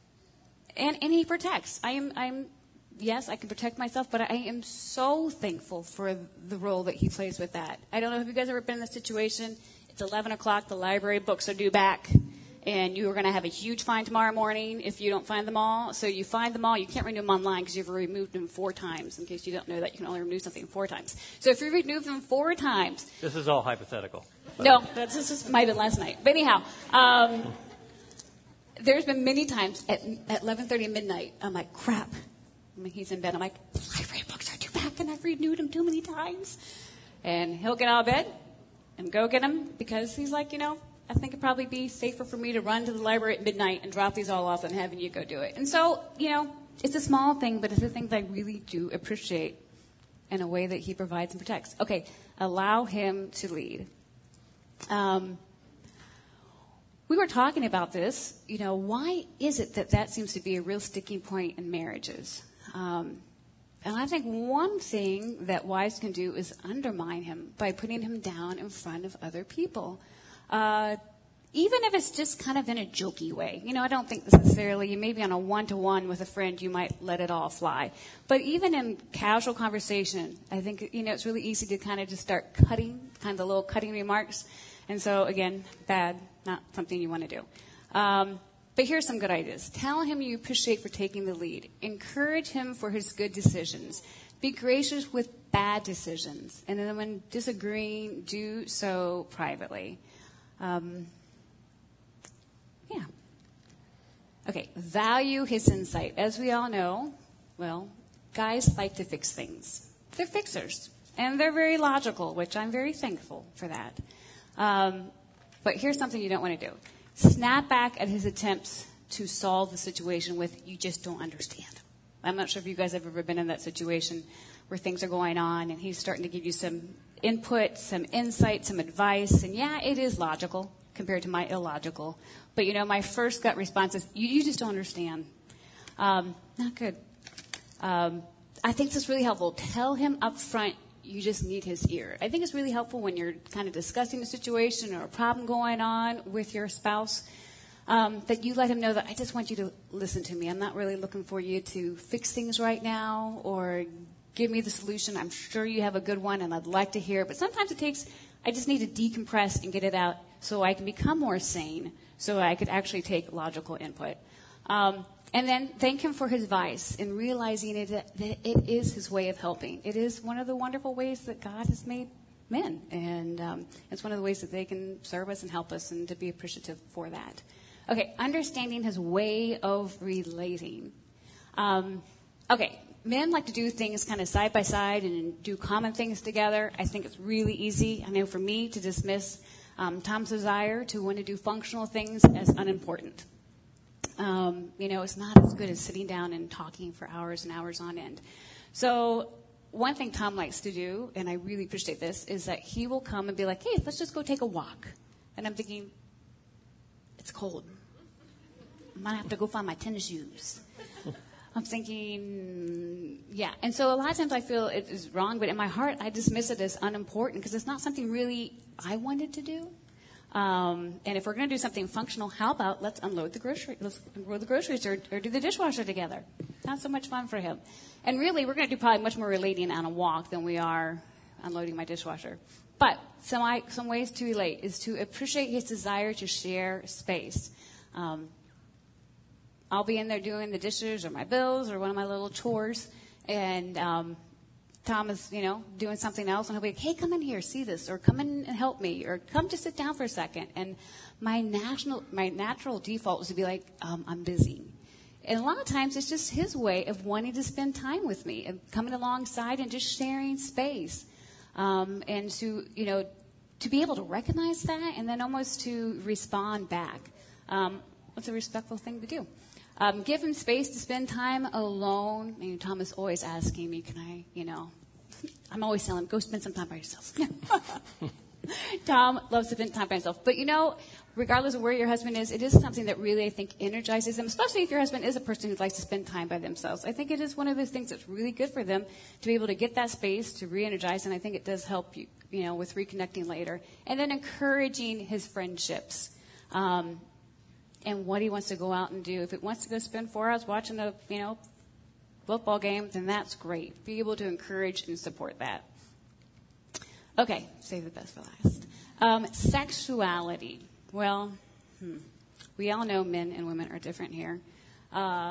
and, and he protects. I am, I'm, yes, I can protect myself, but I am so thankful for the role that he plays with that. I don't know if you guys ever been in this situation. It's eleven o'clock, the library books are due back, and you are going to have a huge fine tomorrow morning if you don't find them all. So you find them all. You can't renew them online because you've removed them four times. In case you don't know that, you can only renew something four times. So if you remove them four times. This is all hypothetical. No, that's, this is, might have been last night. But anyhow, um, there's been many times at, at eleven thirty midnight, I'm like, crap. I mean, he's in bed. I'm like, the library books are due back, and I've renewed them too many times. And he'll get out of bed and go get them because he's like, you know, I think it'd probably be safer for me to run to the library at midnight and drop these all off than having you go do it. And so, you know, it's a small thing, but it's a thing that I really do appreciate in a way that he provides and protects. Okay, allow him to lead. Um, we were talking about this. You know, why is it that that seems to be a real sticking point in marriages? Um, and I think one thing that wives can do is undermine him by putting him down in front of other people. Uh, even if it's just kind of in a jokey way. You know, I don't think necessarily, maybe on a one-to-one with a friend, you might let it all fly. But even in casual conversation, I think, you know, it's really easy to kind of just start cutting, kind of the little cutting remarks. And so, again, bad, not something you want to do. Um, but here's some good ideas. Tell him you appreciate for taking the lead. Encourage him for his good decisions. Be gracious with bad decisions. And then when disagreeing, do so privately. Um, yeah. Okay, value his insight. As we all know, well, guys like to fix things. They're fixers. And they're very logical, which I'm very thankful for that. Um, but here's something you don't want to do. Snap back at his attempts to solve the situation with, you just don't understand. I'm not sure if you guys have ever been in that situation where things are going on and he's starting to give you some input, some insight, some advice. And yeah, it is logical compared to my illogical. But, you know, my first gut response is, you, you just don't understand. Um, not good. Um, I think this is really helpful. Tell him up front you just need his ear. I think it's really helpful when you're kind of discussing a situation or a problem going on with your spouse, um, that you let him know that I just want you to listen to me. I'm not really looking for you to fix things right now or give me the solution. I'm sure you have a good one and I'd like to hear it. But sometimes it takes, I just need to decompress and get it out so I can become more sane, so I could actually take logical input. Um, And then thank him for his advice and realizing it, that, that it is his way of helping. It is one of the wonderful ways that God has made men. And um, it's one of the ways that they can serve us and help us, and to be appreciative for that. Okay, understanding his way of relating. Um, okay, men like to do things kind of side by side and do common things together. I think it's really easy, I know for me, to dismiss um, Tom's desire to want to do functional things as unimportant. Um, you know, it's not as good as sitting down and talking for hours and hours on end. So one thing Tom likes to do, and I really appreciate this, is that he will come and be like, hey, let's just go take a walk. And I'm thinking, it's cold. I might have to go find my tennis shoes. I'm thinking, yeah. And so a lot of times I feel it is wrong, but in my heart I dismiss it as unimportant because it's not something really I wanted to do. Um, and if we're going to do something functional, how about let's unload the grocery, let's unload the groceries or, or do the dishwasher together. Not so much fun for him. And really, we're going to do probably much more relating on a walk than we are unloading my dishwasher. But some I, some ways to relate is to appreciate his desire to share space. Um, I'll be in there doing the dishes or my bills or one of my little chores, and um, Tom is, you know, doing something else, and he'll be like, hey, come in here, see this, or come in and help me, or come just sit down for a second. And my national, my natural default was to be like, um, I'm busy. And a lot of times it's just his way of wanting to spend time with me and coming alongside and just sharing space. Um, and to, you know, to be able to recognize that and then almost to respond back. Um, what's a respectful thing to do? Um, give him space to spend time alone. I mean, Tom is always asking me, can I, you know, I'm always telling him, go spend some time by yourself. Tom loves to spend time by himself. But, you know, regardless of where your husband is, it is something that really, I think, energizes them, especially if your husband is a person who likes to spend time by themselves. I think it is one of those things that's really good for them to be able to get that space to re-energize, and I think it does help you, you know, with reconnecting later. And then encouraging his friendships. Um, and what he wants to go out and do. If it wants to go spend four hours watching a, you know, football game, then that's great. Be able to encourage and support that. Okay, save the best for last. Um, sexuality. Well, hmm, we all know men and women are different here. Uh,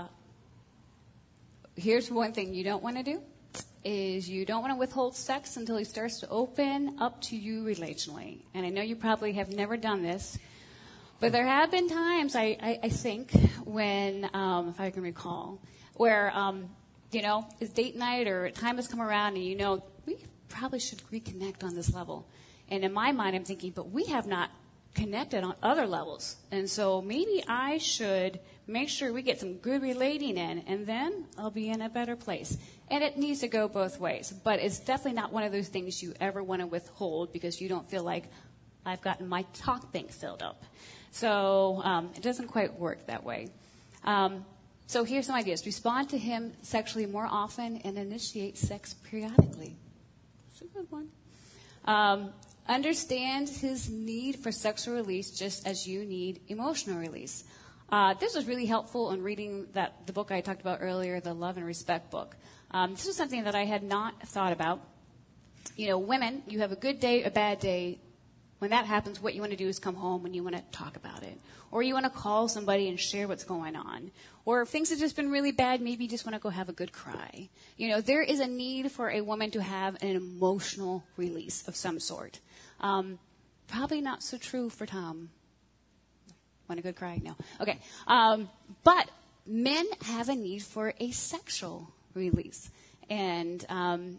here's one thing you don't want to do, is you don't want to withhold sex until he starts to open up to you relationally. And I know you probably have never done this, but there have been times, I, I, I think, when, um, if I can recall, where, um, you know, it's date night or time has come around and you know, we probably should reconnect on this level. And in my mind, I'm thinking, but we have not connected on other levels. And so maybe I should make sure we get some good relating in, and then I'll be in a better place. And it needs to go both ways. But it's definitely not one of those things you ever want to withhold because you don't feel like I've gotten my talk bank filled up. So um, it doesn't quite work that way. Um, so here's some ideas. Respond to him sexually more often and initiate sex periodically. It's a good one. Um, understand his need for sexual release just as you need emotional release. Uh, this was really helpful in reading that the book I talked about earlier, the Love and Respect book. Um, this was something that I had not thought about. You know, women, you have a good day, a bad day. When that happens, what you want to do is come home and you want to talk about it. Or you want to call somebody and share what's going on. Or if things have just been really bad, maybe you just want to go have a good cry. You know, there is a need for a woman to have an emotional release of some sort. Um, probably not so true for Tom. Want a good cry? No. Okay. Um, but men have a need for a sexual release. And um,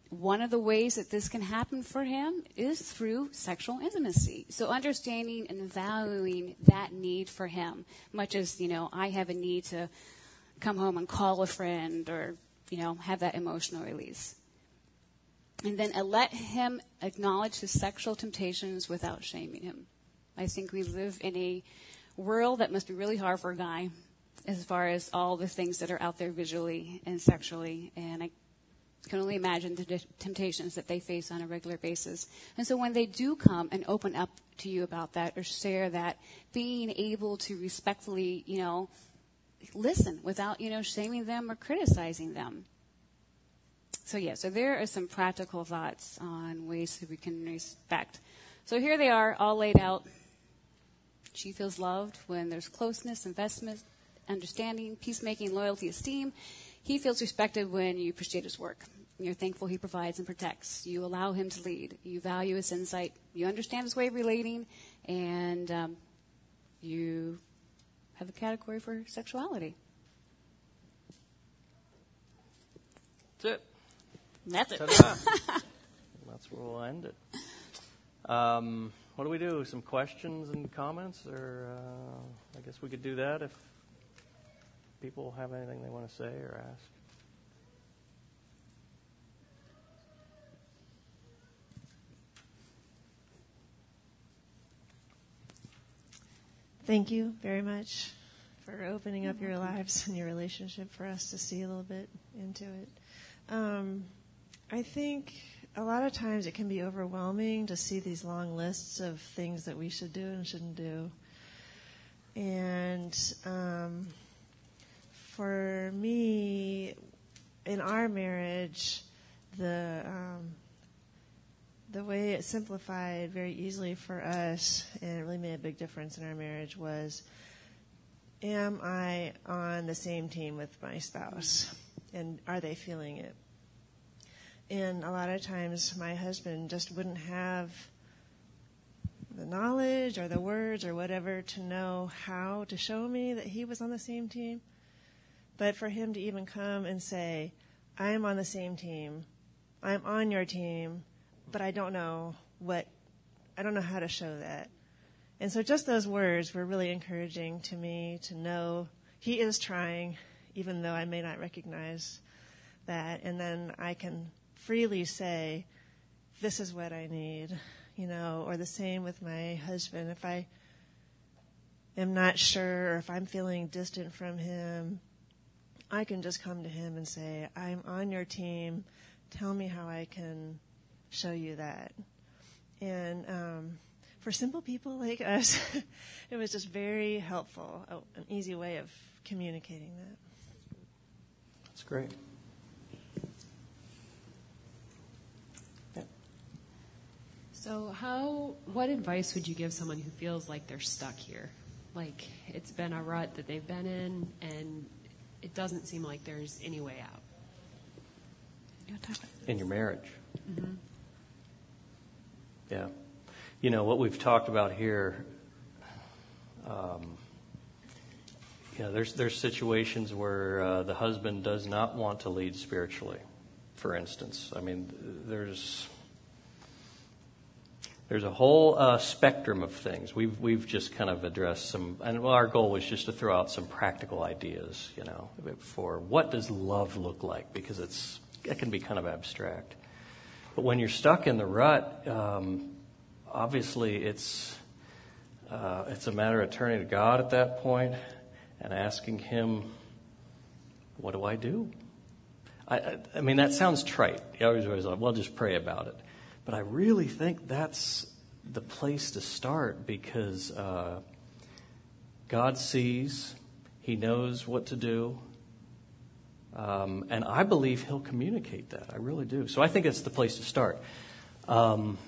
one of the ways that this can happen for him is through sexual intimacy. So understanding and valuing that need for him, much as, you know, I have a need to come home and call a friend or, you know, have that emotional release. And then uh, let him acknowledge his sexual temptations without shaming him. I think we live in a world that must be really hard for a guy as far as all the things that are out there visually and sexually. And I can only imagine the d- temptations that they face on a regular basis. And so when they do come and open up to you about that or share that, being able to respectfully, you know, listen without, you know, shaming them or criticizing them. So, yeah, so there are some practical thoughts on ways that we can respect. So here they are, all laid out. She feels loved when there's closeness, investment, understanding, peacemaking, loyalty, esteem. He feels respected when you appreciate his work. You're thankful he provides and protects. You allow him to lead. You value his insight. You understand his way of relating. And um, you have a category for sexuality. That's it. That's it. That's where we'll end it. Um, what do we do? Some questions and comments? Or uh, I guess we could do that if people have anything they want to say or ask. Thank you very much for opening up your lives and your relationship for us to see a little bit into it. Um, I think a lot of times it can be overwhelming to see these long lists of things that we should do and shouldn't do. And um, for me, in our marriage, the um, the way it simplified very easily for us, and it really made a big difference in our marriage, was, am I on the same team with my spouse? And are they feeling it? And a lot of times my husband just wouldn't have the knowledge or the words or whatever to know how to show me that he was on the same team. But for him to even come and say, I am on the same team, I'm on your team, but I don't know what, I don't know how to show that. And so just those words were really encouraging to me to know he is trying, even though I may not recognize that. And then I can freely say, this is what I need, you know, or the same with my husband. If I am not sure or if I'm feeling distant from him, I can just come to him and say, I'm on your team. Tell me how I can show you that. And um, for simple people like us, it was just very helpful, oh, an easy way of communicating that. That's great. Yeah. So how, what advice would you give someone who feels like they're stuck here? Like it's been a rut that they've been in and it doesn't seem like there's any way out. In your marriage. Mm-hmm. Yeah. You know, what we've talked about here, um, you know, there's, there's situations where uh, the husband does not want to lead spiritually, for instance. I mean, there's there's a whole uh, spectrum of things. We've we've just kind of addressed some, and well, our goal was just to throw out some practical ideas, you know, for what does love look like, because it's it can be kind of abstract. But when you're stuck in the rut, um, obviously it's uh, it's a matter of turning to God at that point and asking Him, what do I do? I, I, I mean, that sounds trite. You always always like, well, just pray about it. But I really think that's the place to start, because uh, God sees, He knows what to do. Um, and I believe He'll communicate that. I really do. So I think it's the place to start. Um,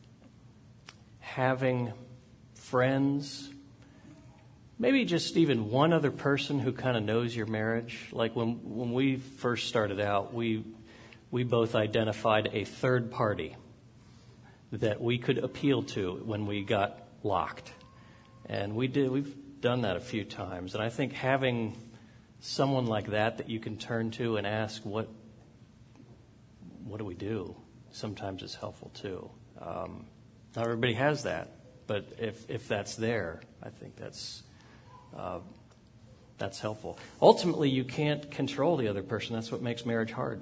having friends, maybe just even one other person who kind of knows your marriage. Like when when we first started out, we we both identified a third party that we could appeal to when we got locked. And we did. We've done that a few times. And I think having someone like that that you can turn to and ask what what do we do? Sometimes it's helpful too. Um, not everybody has that, but if if that's there, I think that's uh, that's helpful. Ultimately, you can't control the other person. That's what makes marriage hard.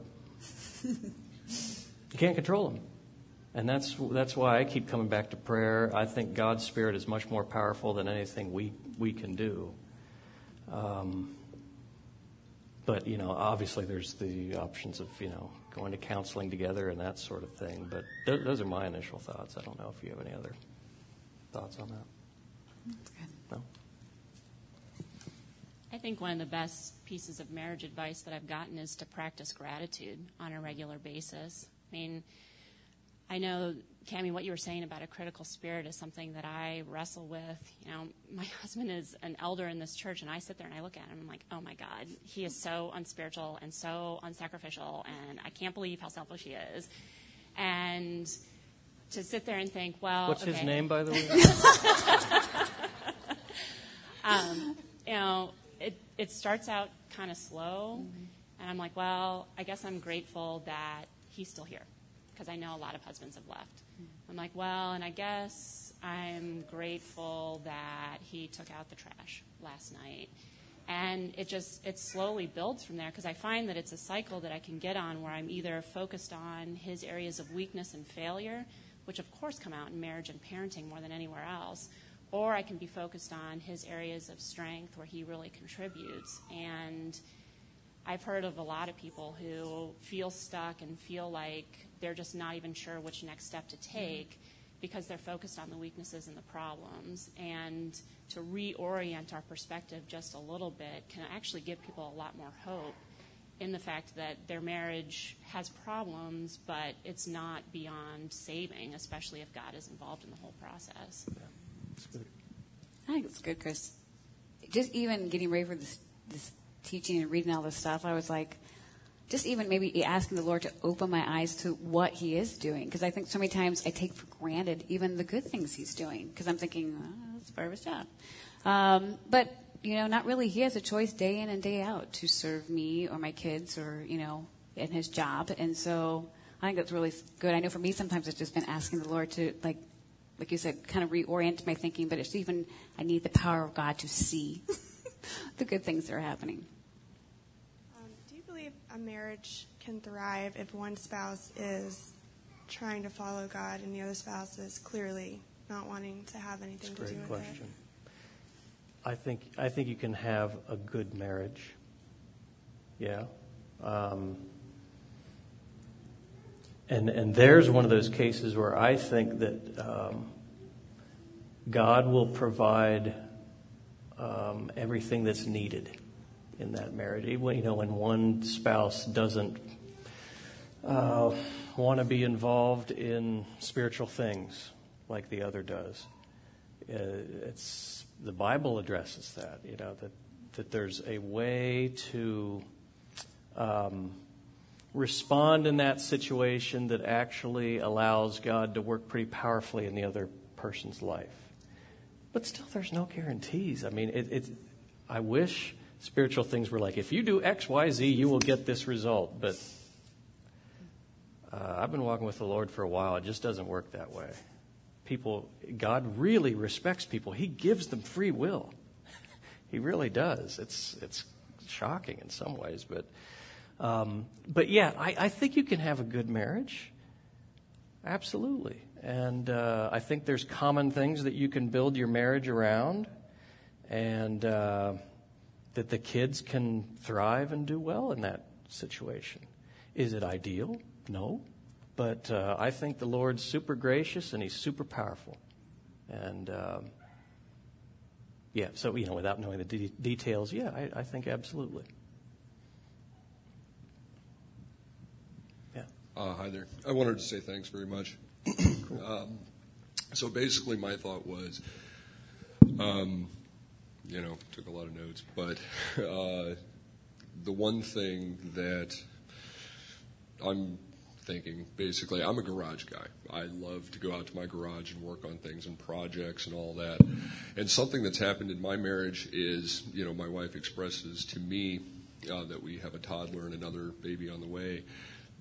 You can't control them. And that's that's why I keep coming back to prayer. I think God's Spirit is much more powerful than anything we, we can do. Um, but, you know, obviously there's the options of, you know, going to counseling together and that sort of thing. But th- those are my initial thoughts. I don't know if you have any other thoughts on that. That's good. No? I think one of the best pieces of marriage advice that I've gotten is to practice gratitude on a regular basis. I mean, I know, Cammie, what you were saying about a critical spirit is something that I wrestle with. You know, my husband is an elder in this church, and I sit there and I look at him and I'm like, oh, my God, he is so unspiritual and so unsacrificial, and I can't believe how selfish he is. And to sit there and think, well, What's okay. his name, by the way? um, you know, it, it starts out kind of slow, mm-hmm. and I'm like, well, I guess I'm grateful that he's still here, because I know a lot of husbands have left. Mm-hmm. I'm like, well, and I guess I'm grateful that he took out the trash last night. And it just, it slowly builds from there, because I find that it's a cycle that I can get on where I'm either focused on his areas of weakness and failure, which of course come out in marriage and parenting more than anywhere else, or I can be focused on his areas of strength where he really contributes. And I've heard of a lot of people who feel stuck and feel like they're just not even sure which next step to take because they're focused on the weaknesses and the problems. And to reorient our perspective just a little bit can actually give people a lot more hope in the fact that their marriage has problems, but it's not beyond saving, especially if God is involved in the whole process. Yeah, that's good. I think it's good, Chris. Just even getting ready for this, this teaching and reading all this stuff, I was like, just even maybe asking the Lord to open my eyes to what he is doing. Because I think so many times I take for granted even the good things he's doing. Because I'm thinking, oh, that's part of his job. Um, but, you know, not really. He has a choice day in and day out to serve me or my kids or, you know, in his job. And so I think that's really good. I know for me sometimes it's just been asking the Lord to, like, like you said, kind of reorient my thinking. But it's even, I need the power of God to see the good things that are happening. A marriage can thrive if one spouse is trying to follow God and the other spouse is clearly not wanting to have anything to do with question. it? I think I think you can have a good marriage. Yeah. Um, and and there's one of those cases where I think that um, God will provide um, everything that's needed in that marriage. Even, you know, when one spouse doesn't uh, want to be involved in spiritual things like the other does, uh, it's the Bible addresses that. You know that that there's a way to um, respond in that situation that actually allows God to work pretty powerfully in the other person's life. But still, there's no guarantees. I mean, it, it's. I wish spiritual things were like, if you do X, Y, Z, you will get this result. But uh, I've been walking with the Lord for a while. It just doesn't work that way. People, God really respects people. He gives them free will. He really does. It's it's shocking in some ways, but um, but yeah, I, I think you can have a good marriage. Absolutely, and uh, I think there's common things that you can build your marriage around, and uh, that the kids can thrive and do well in that situation. Is it ideal? No. But uh, I think the Lord's super gracious and he's super powerful. And, um, yeah, so, you know, without knowing the de- details, yeah, I, I think absolutely. Yeah. Uh, hi there. I wanted to say thanks very much. Cool. um, so basically my thought was, um, you know, took a lot of notes, but uh, the one thing that I'm thinking, basically, I'm a garage guy. I love to go out to my garage and work on things and projects and all that. And something that's happened in my marriage is, you know, my wife expresses to me uh, that we have a toddler and another baby on the way,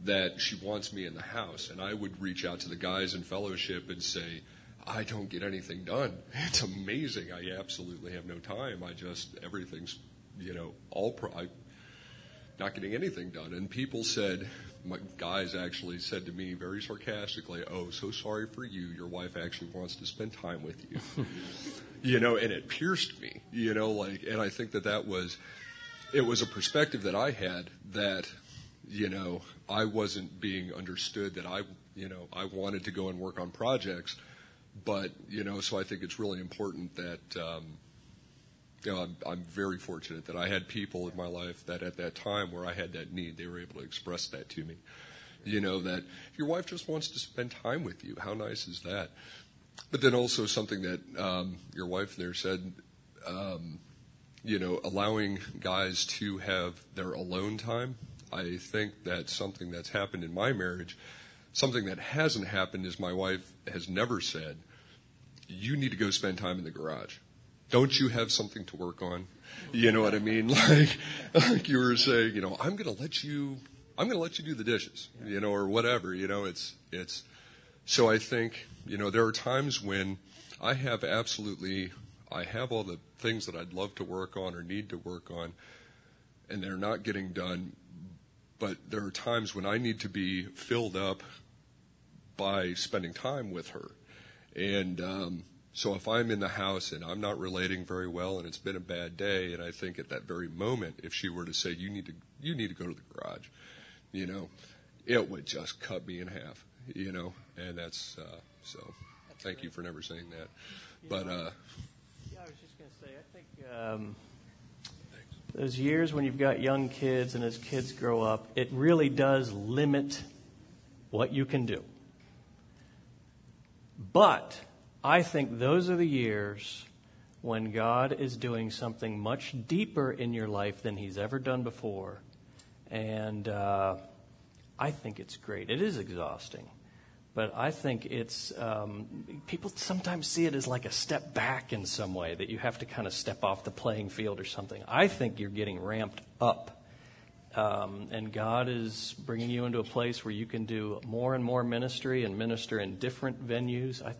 that she wants me in the house. And I would reach out to the guys in fellowship and say, I don't get anything done. It's amazing. I absolutely have no time. I just, everything's, you know, all, pro- I, not getting anything done. And people said, my guys actually said to me very sarcastically, oh, so sorry for you. Your wife actually wants to spend time with you. You know, and it pierced me, you know, like, and I think that that was, it was a perspective that I had that, you know, I wasn't being understood, that I, you know, I wanted to go and work on projects. But, you know, so I think it's really important that, um, you know, I'm, I'm very fortunate that I had people in my life that at that time where I had that need, they were able to express that to me. You know, that if your wife just wants to spend time with you, how nice is that? But then also something that um, your wife there said, um, you know, allowing guys to have their alone time. I think that's something that's happened in my marriage. Something that hasn't happened is my wife has never said, you need to go spend time in the garage. Don't you have something to work on? You know what I mean? Like, like you were saying, you know, I'm going to let you, I'm going to let you do the dishes, you know, or whatever, you know, it's, it's, so I think, you know, there are times when I have absolutely, I have all the things that I'd love to work on or need to work on, and they're not getting done. But there are times when I need to be filled up by spending time with her. And um, so if I'm in the house and I'm not relating very well and it's been a bad day, and I think at that very moment, if she were to say, you need to you need to go to the garage, you know, it would just cut me in half, you know. And that's, uh, so thank you for never saying that. But, uh, yeah, I was just going to say, I think um, those years when you've got young kids and as kids grow up, it really does limit what you can do. But I think those are the years when God is doing something much deeper in your life than he's ever done before. And uh, I think it's great. It is exhausting. But I think it's, um, people sometimes see it as like a step back in some way, that you have to kind of step off the playing field or something. I think you're getting ramped up. Um, and God is bringing you into a place where you can do more and more ministry and minister in different venues. I, I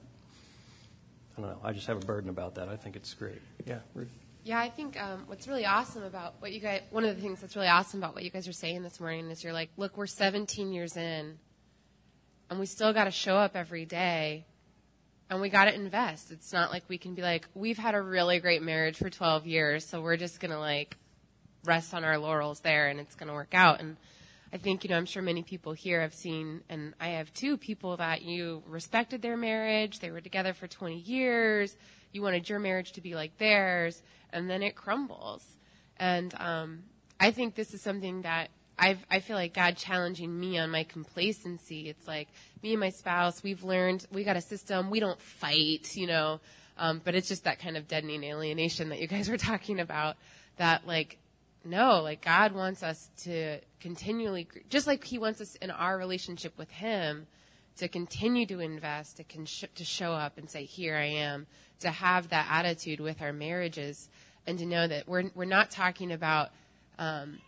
don't know. I just have a burden about that. I think it's great. Yeah, Ruth. Yeah, I think um, what's really awesome about what you guys, one of the things that's really awesome about what you guys are saying this morning is you're like, look, we're seventeen years in, and we still got to show up every day, and we got to invest. It's not like we can be like, we've had a really great marriage for twelve years, so we're just going to like rest on our laurels there and it's going to work out. And I think, you know, I'm sure many people here have seen, and I have too, people that you respected their marriage. They were together for twenty years. You wanted your marriage to be like theirs, and then it crumbles. And um, I think this is something that I've, I feel like God challenging me on my complacency. It's like me and my spouse, we've learned, we got a system, we don't fight, you know, um, but it's just that kind of deadening alienation that you guys were talking about, that like, no, like God wants us to continually, just like he wants us in our relationship with him, to continue to invest, to, con- to show up and say, here I am, to have that attitude with our marriages, and to know that we're we're not talking about um,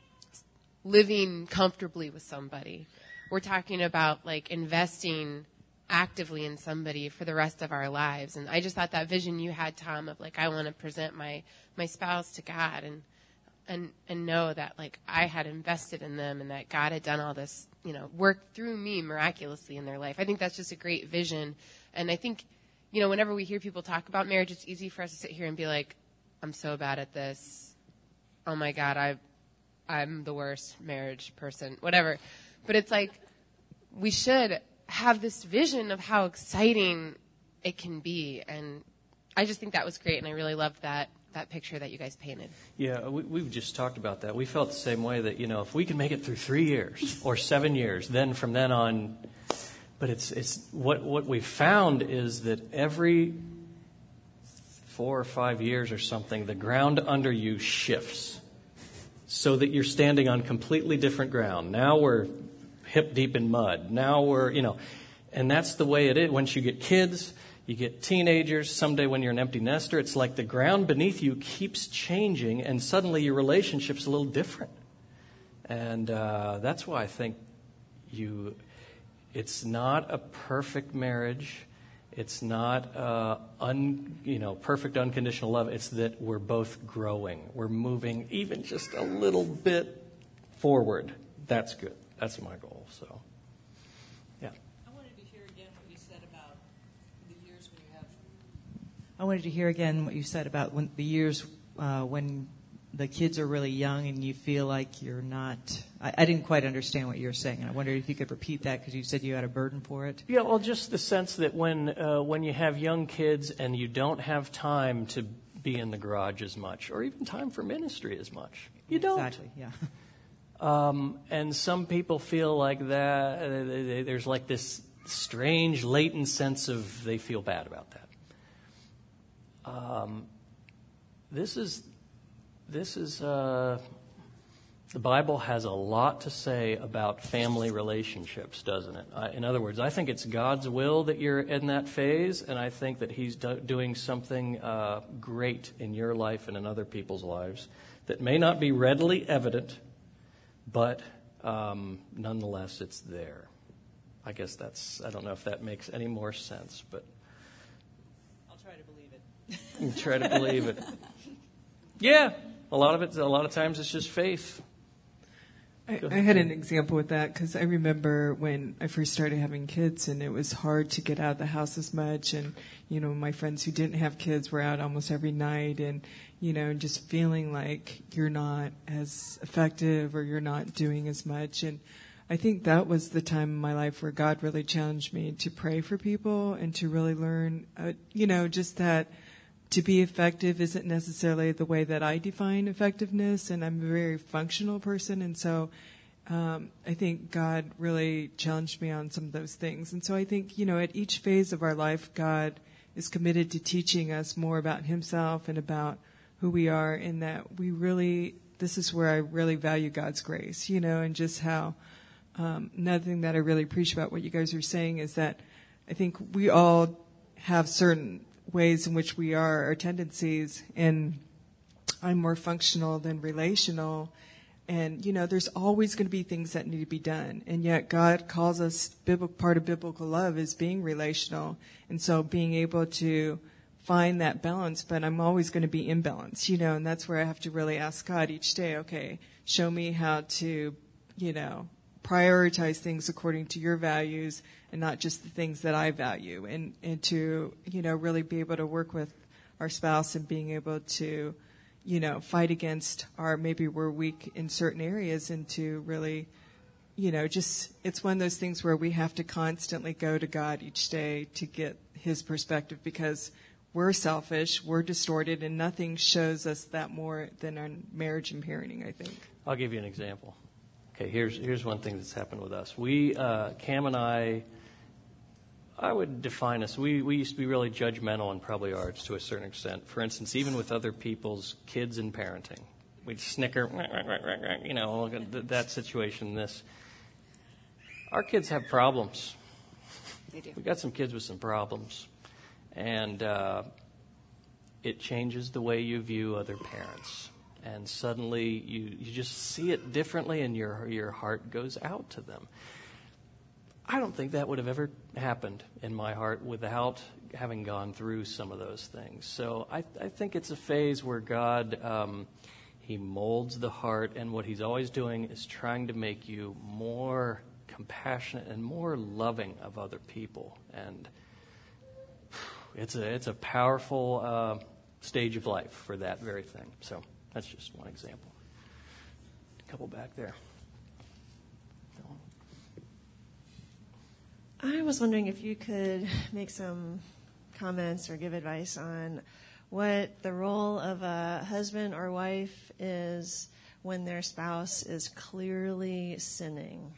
living comfortably with somebody. We're talking about like investing actively in somebody for the rest of our lives. And I just thought that vision you had, Tom, of like, I want to present my, my spouse to God and and and know that like I had invested in them and that God had done all this, you know, work through me miraculously in their life. I think that's just a great vision. And I think, you know, whenever we hear people talk about marriage, it's easy for us to sit here and be like, I'm so bad at this. Oh my God, I, I'm the worst marriage person, whatever. But it's like, we should have this vision of how exciting it can be. And I just think that was great. And I really loved that, that picture that you guys painted. Yeah, we, we've just talked about that. We felt the same way, that, you know, if we can make it through three years or seven years, then from then on, but it's, it's what, what we found is that every four or five years or something, the ground under you shifts so that you're standing on completely different ground. Now we're hip deep in mud. Now we're, you know, and that's the way it is. Once you get kids, you get teenagers, someday when you're an empty nester, it's like the ground beneath you keeps changing, and suddenly your relationship's a little different. And uh, that's why I think You, it's not a perfect marriage. It's not uh, un, you know, perfect unconditional love. It's that we're both growing. We're moving even just a little bit forward. That's good. That's my goal. So, yeah. I wanted to hear again what you said about the years when you have. I wanted to hear again what you said about when the years uh, when the kids are really young and you feel like you're not. I, I didn't quite understand what you were saying, and I wondered if you could repeat that because you said you had a burden for it. Yeah, well, just the sense that when uh, when you have young kids and you don't have time to be in the garage as much, or even time for ministry as much, you don't. Exactly. Yeah. Um, and some people feel like that. Uh, they, there's like this strange latent sense of they feel bad about that. Um, this is this is uh, the Bible has a lot to say about family relationships, doesn't it? I, in other words, I think it's God's will that you're in that phase, and I think that He's do, doing something uh, great in your life and in other people's lives that may not be readily evident. But um, nonetheless, it's there. I guess that's, I don't know if that makes any more sense, but. I'll try to believe it. You try to believe it. Yeah, a lot of it, a lot of times it's just faith. I, I had an example with that because I remember when I first started having kids and it was hard to get out of the house as much. And, you know, my friends who didn't have kids were out almost every night and, you know, just feeling like you're not as effective or you're not doing as much. And I think that was the time in my life where God really challenged me to pray for people and to really learn, uh, you know, just that to be effective isn't necessarily the way that I define effectiveness, and I'm a very functional person, and so um, I think God really challenged me on some of those things. And so I think, you know, at each phase of our life, God is committed to teaching us more about Himself and about who we are, and that we really, this is where I really value God's grace, you know, and just how, um, another thing that I really appreciate about what you guys are saying is that I think we all have certain ways in which we are, our tendencies, and I'm more functional than relational. And, you know, there's always going to be things that need to be done. And yet God calls us, part of biblical love is being relational. And so being able to find that balance, but I'm always going to be imbalanced, you know, and that's where I have to really ask God each day, okay, show me how to, you know, prioritize things according to your values and not just the things that I value, and, and to, you know, really be able to work with our spouse and being able to, you know, fight against our, maybe we're weak in certain areas, and to really, you know, just, it's one of those things where we have to constantly go to God each day to get His perspective, because we're selfish, we're distorted, and nothing shows us that more than our marriage and parenting, I think. I'll give you an example. Okay, here's here's one thing that's happened with us. We, uh, Cam and I, I would define us, we, we used to be really judgmental and probably are to a certain extent. For instance, even with other people's kids and parenting. We'd snicker, you know, that situation, this. Our kids have problems. They do. We've got some kids with some problems. And uh, it changes the way you view other parents. And suddenly you, you just see it differently, and your your heart goes out to them. I don't think that would have ever happened in my heart without having gone through some of those things. So I, I think it's a phase where God, um, He molds the heart, and what He's always doing is trying to make you more compassionate and more loving of other people. And it's a it's a powerful uh, stage of life for that very thing. So that's just one example. A couple back there. I was wondering if you could make some comments or give advice on what the role of a husband or wife is when their spouse is clearly sinning.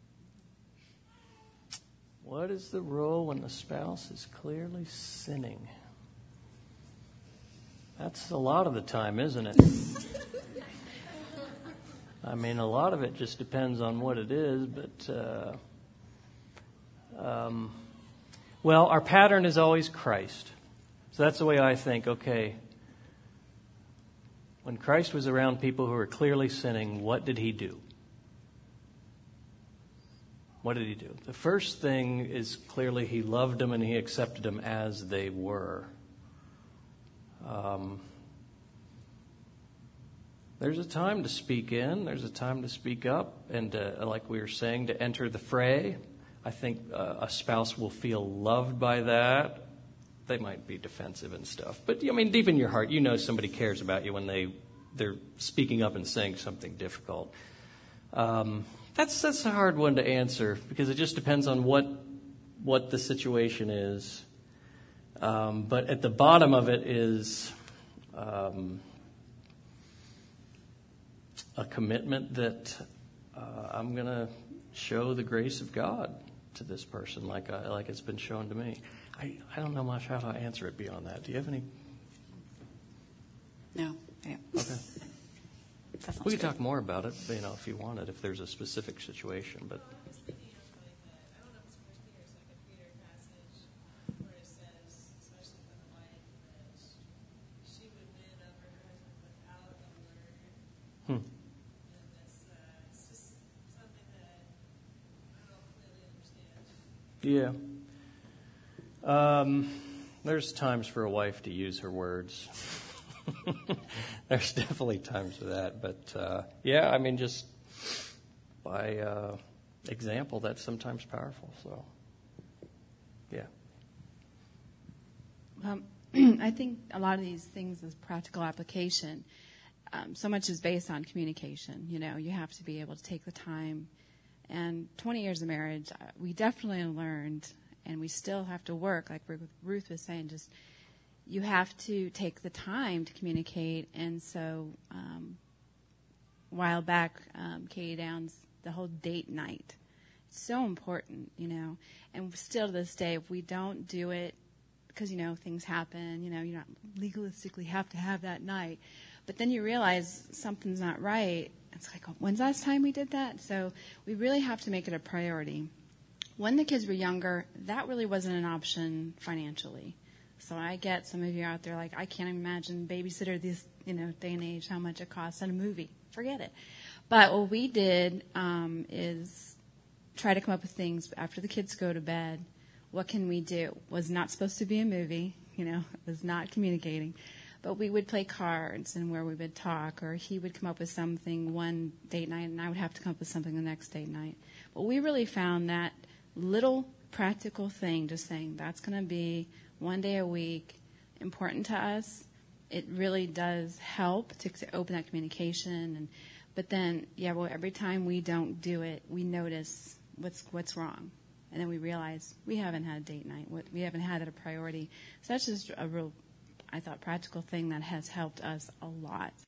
What is the role when the spouse is clearly sinning? That's a lot of the time, isn't it? I mean, a lot of it just depends on what it is, but, uh, um, well, our pattern is always Christ. So that's the way I think, okay, when Christ was around people who were clearly sinning, what did He do? what did he do? The first thing is clearly he loved them and he accepted them as they were. Um, there's a time to speak in. There's a time to speak up. And uh, like we were saying, to enter the fray. I think uh, a spouse will feel loved by that. They might be defensive and stuff. But, I mean, deep in your heart, you know somebody cares about you when they, they're speaking up and saying something difficult. Um, that's that's a hard one to answer because it just depends on what what the situation is. Um, but at the bottom of it is um, a commitment that uh, I'm going to show the grace of God to this person like I, like it's been shown to me. I, I don't know much how to answer it beyond that. Do you have any? No. Yeah. Okay. We could talk more about it, you know, if you wanted, if there's a specific situation. But hmm. Yeah. Um, there's times for a wife to use her words. There's definitely times for that. But, uh, yeah, I mean, just by uh, example, that's sometimes powerful. So, yeah. Um, I think a lot of these things is practical application. Um, so much is based on communication. You know, you have to be able to take the time. And twenty years of marriage, uh, we definitely learned, and we still have to work, like Ruth was saying, just you have to take the time to communicate. And so um, a while back, um, Katie Downs, the whole date night, it's so important, you know. And still to this day, if we don't do it, because, you know, things happen, you know, you don't legalistically have to have that night. But then you realize something's not right. It's like, when's the last time we did that? So we really have to make it a priority. When the kids were younger, that really wasn't an option financially. So I get some of you out there like, I can't imagine babysitter this, you know, day and age, how much it costs on a movie. Forget it. But what we did um, is try to come up with things after the kids go to bed. What can we do? It was not supposed to be a movie, you know, it was not communicating. But we would play cards and where we would talk, or he would come up with something one date night and I would have to come up with something the next date night. But we really found that little practical thing, just saying that's going to be one day a week, important to us. It really does help to, to open that communication. And but then, yeah, well, every time we don't do it, we notice what's what's wrong. And then we realize we haven't had date night. We haven't had it a priority. So that's just a real, I thought, practical thing that has helped us a lot.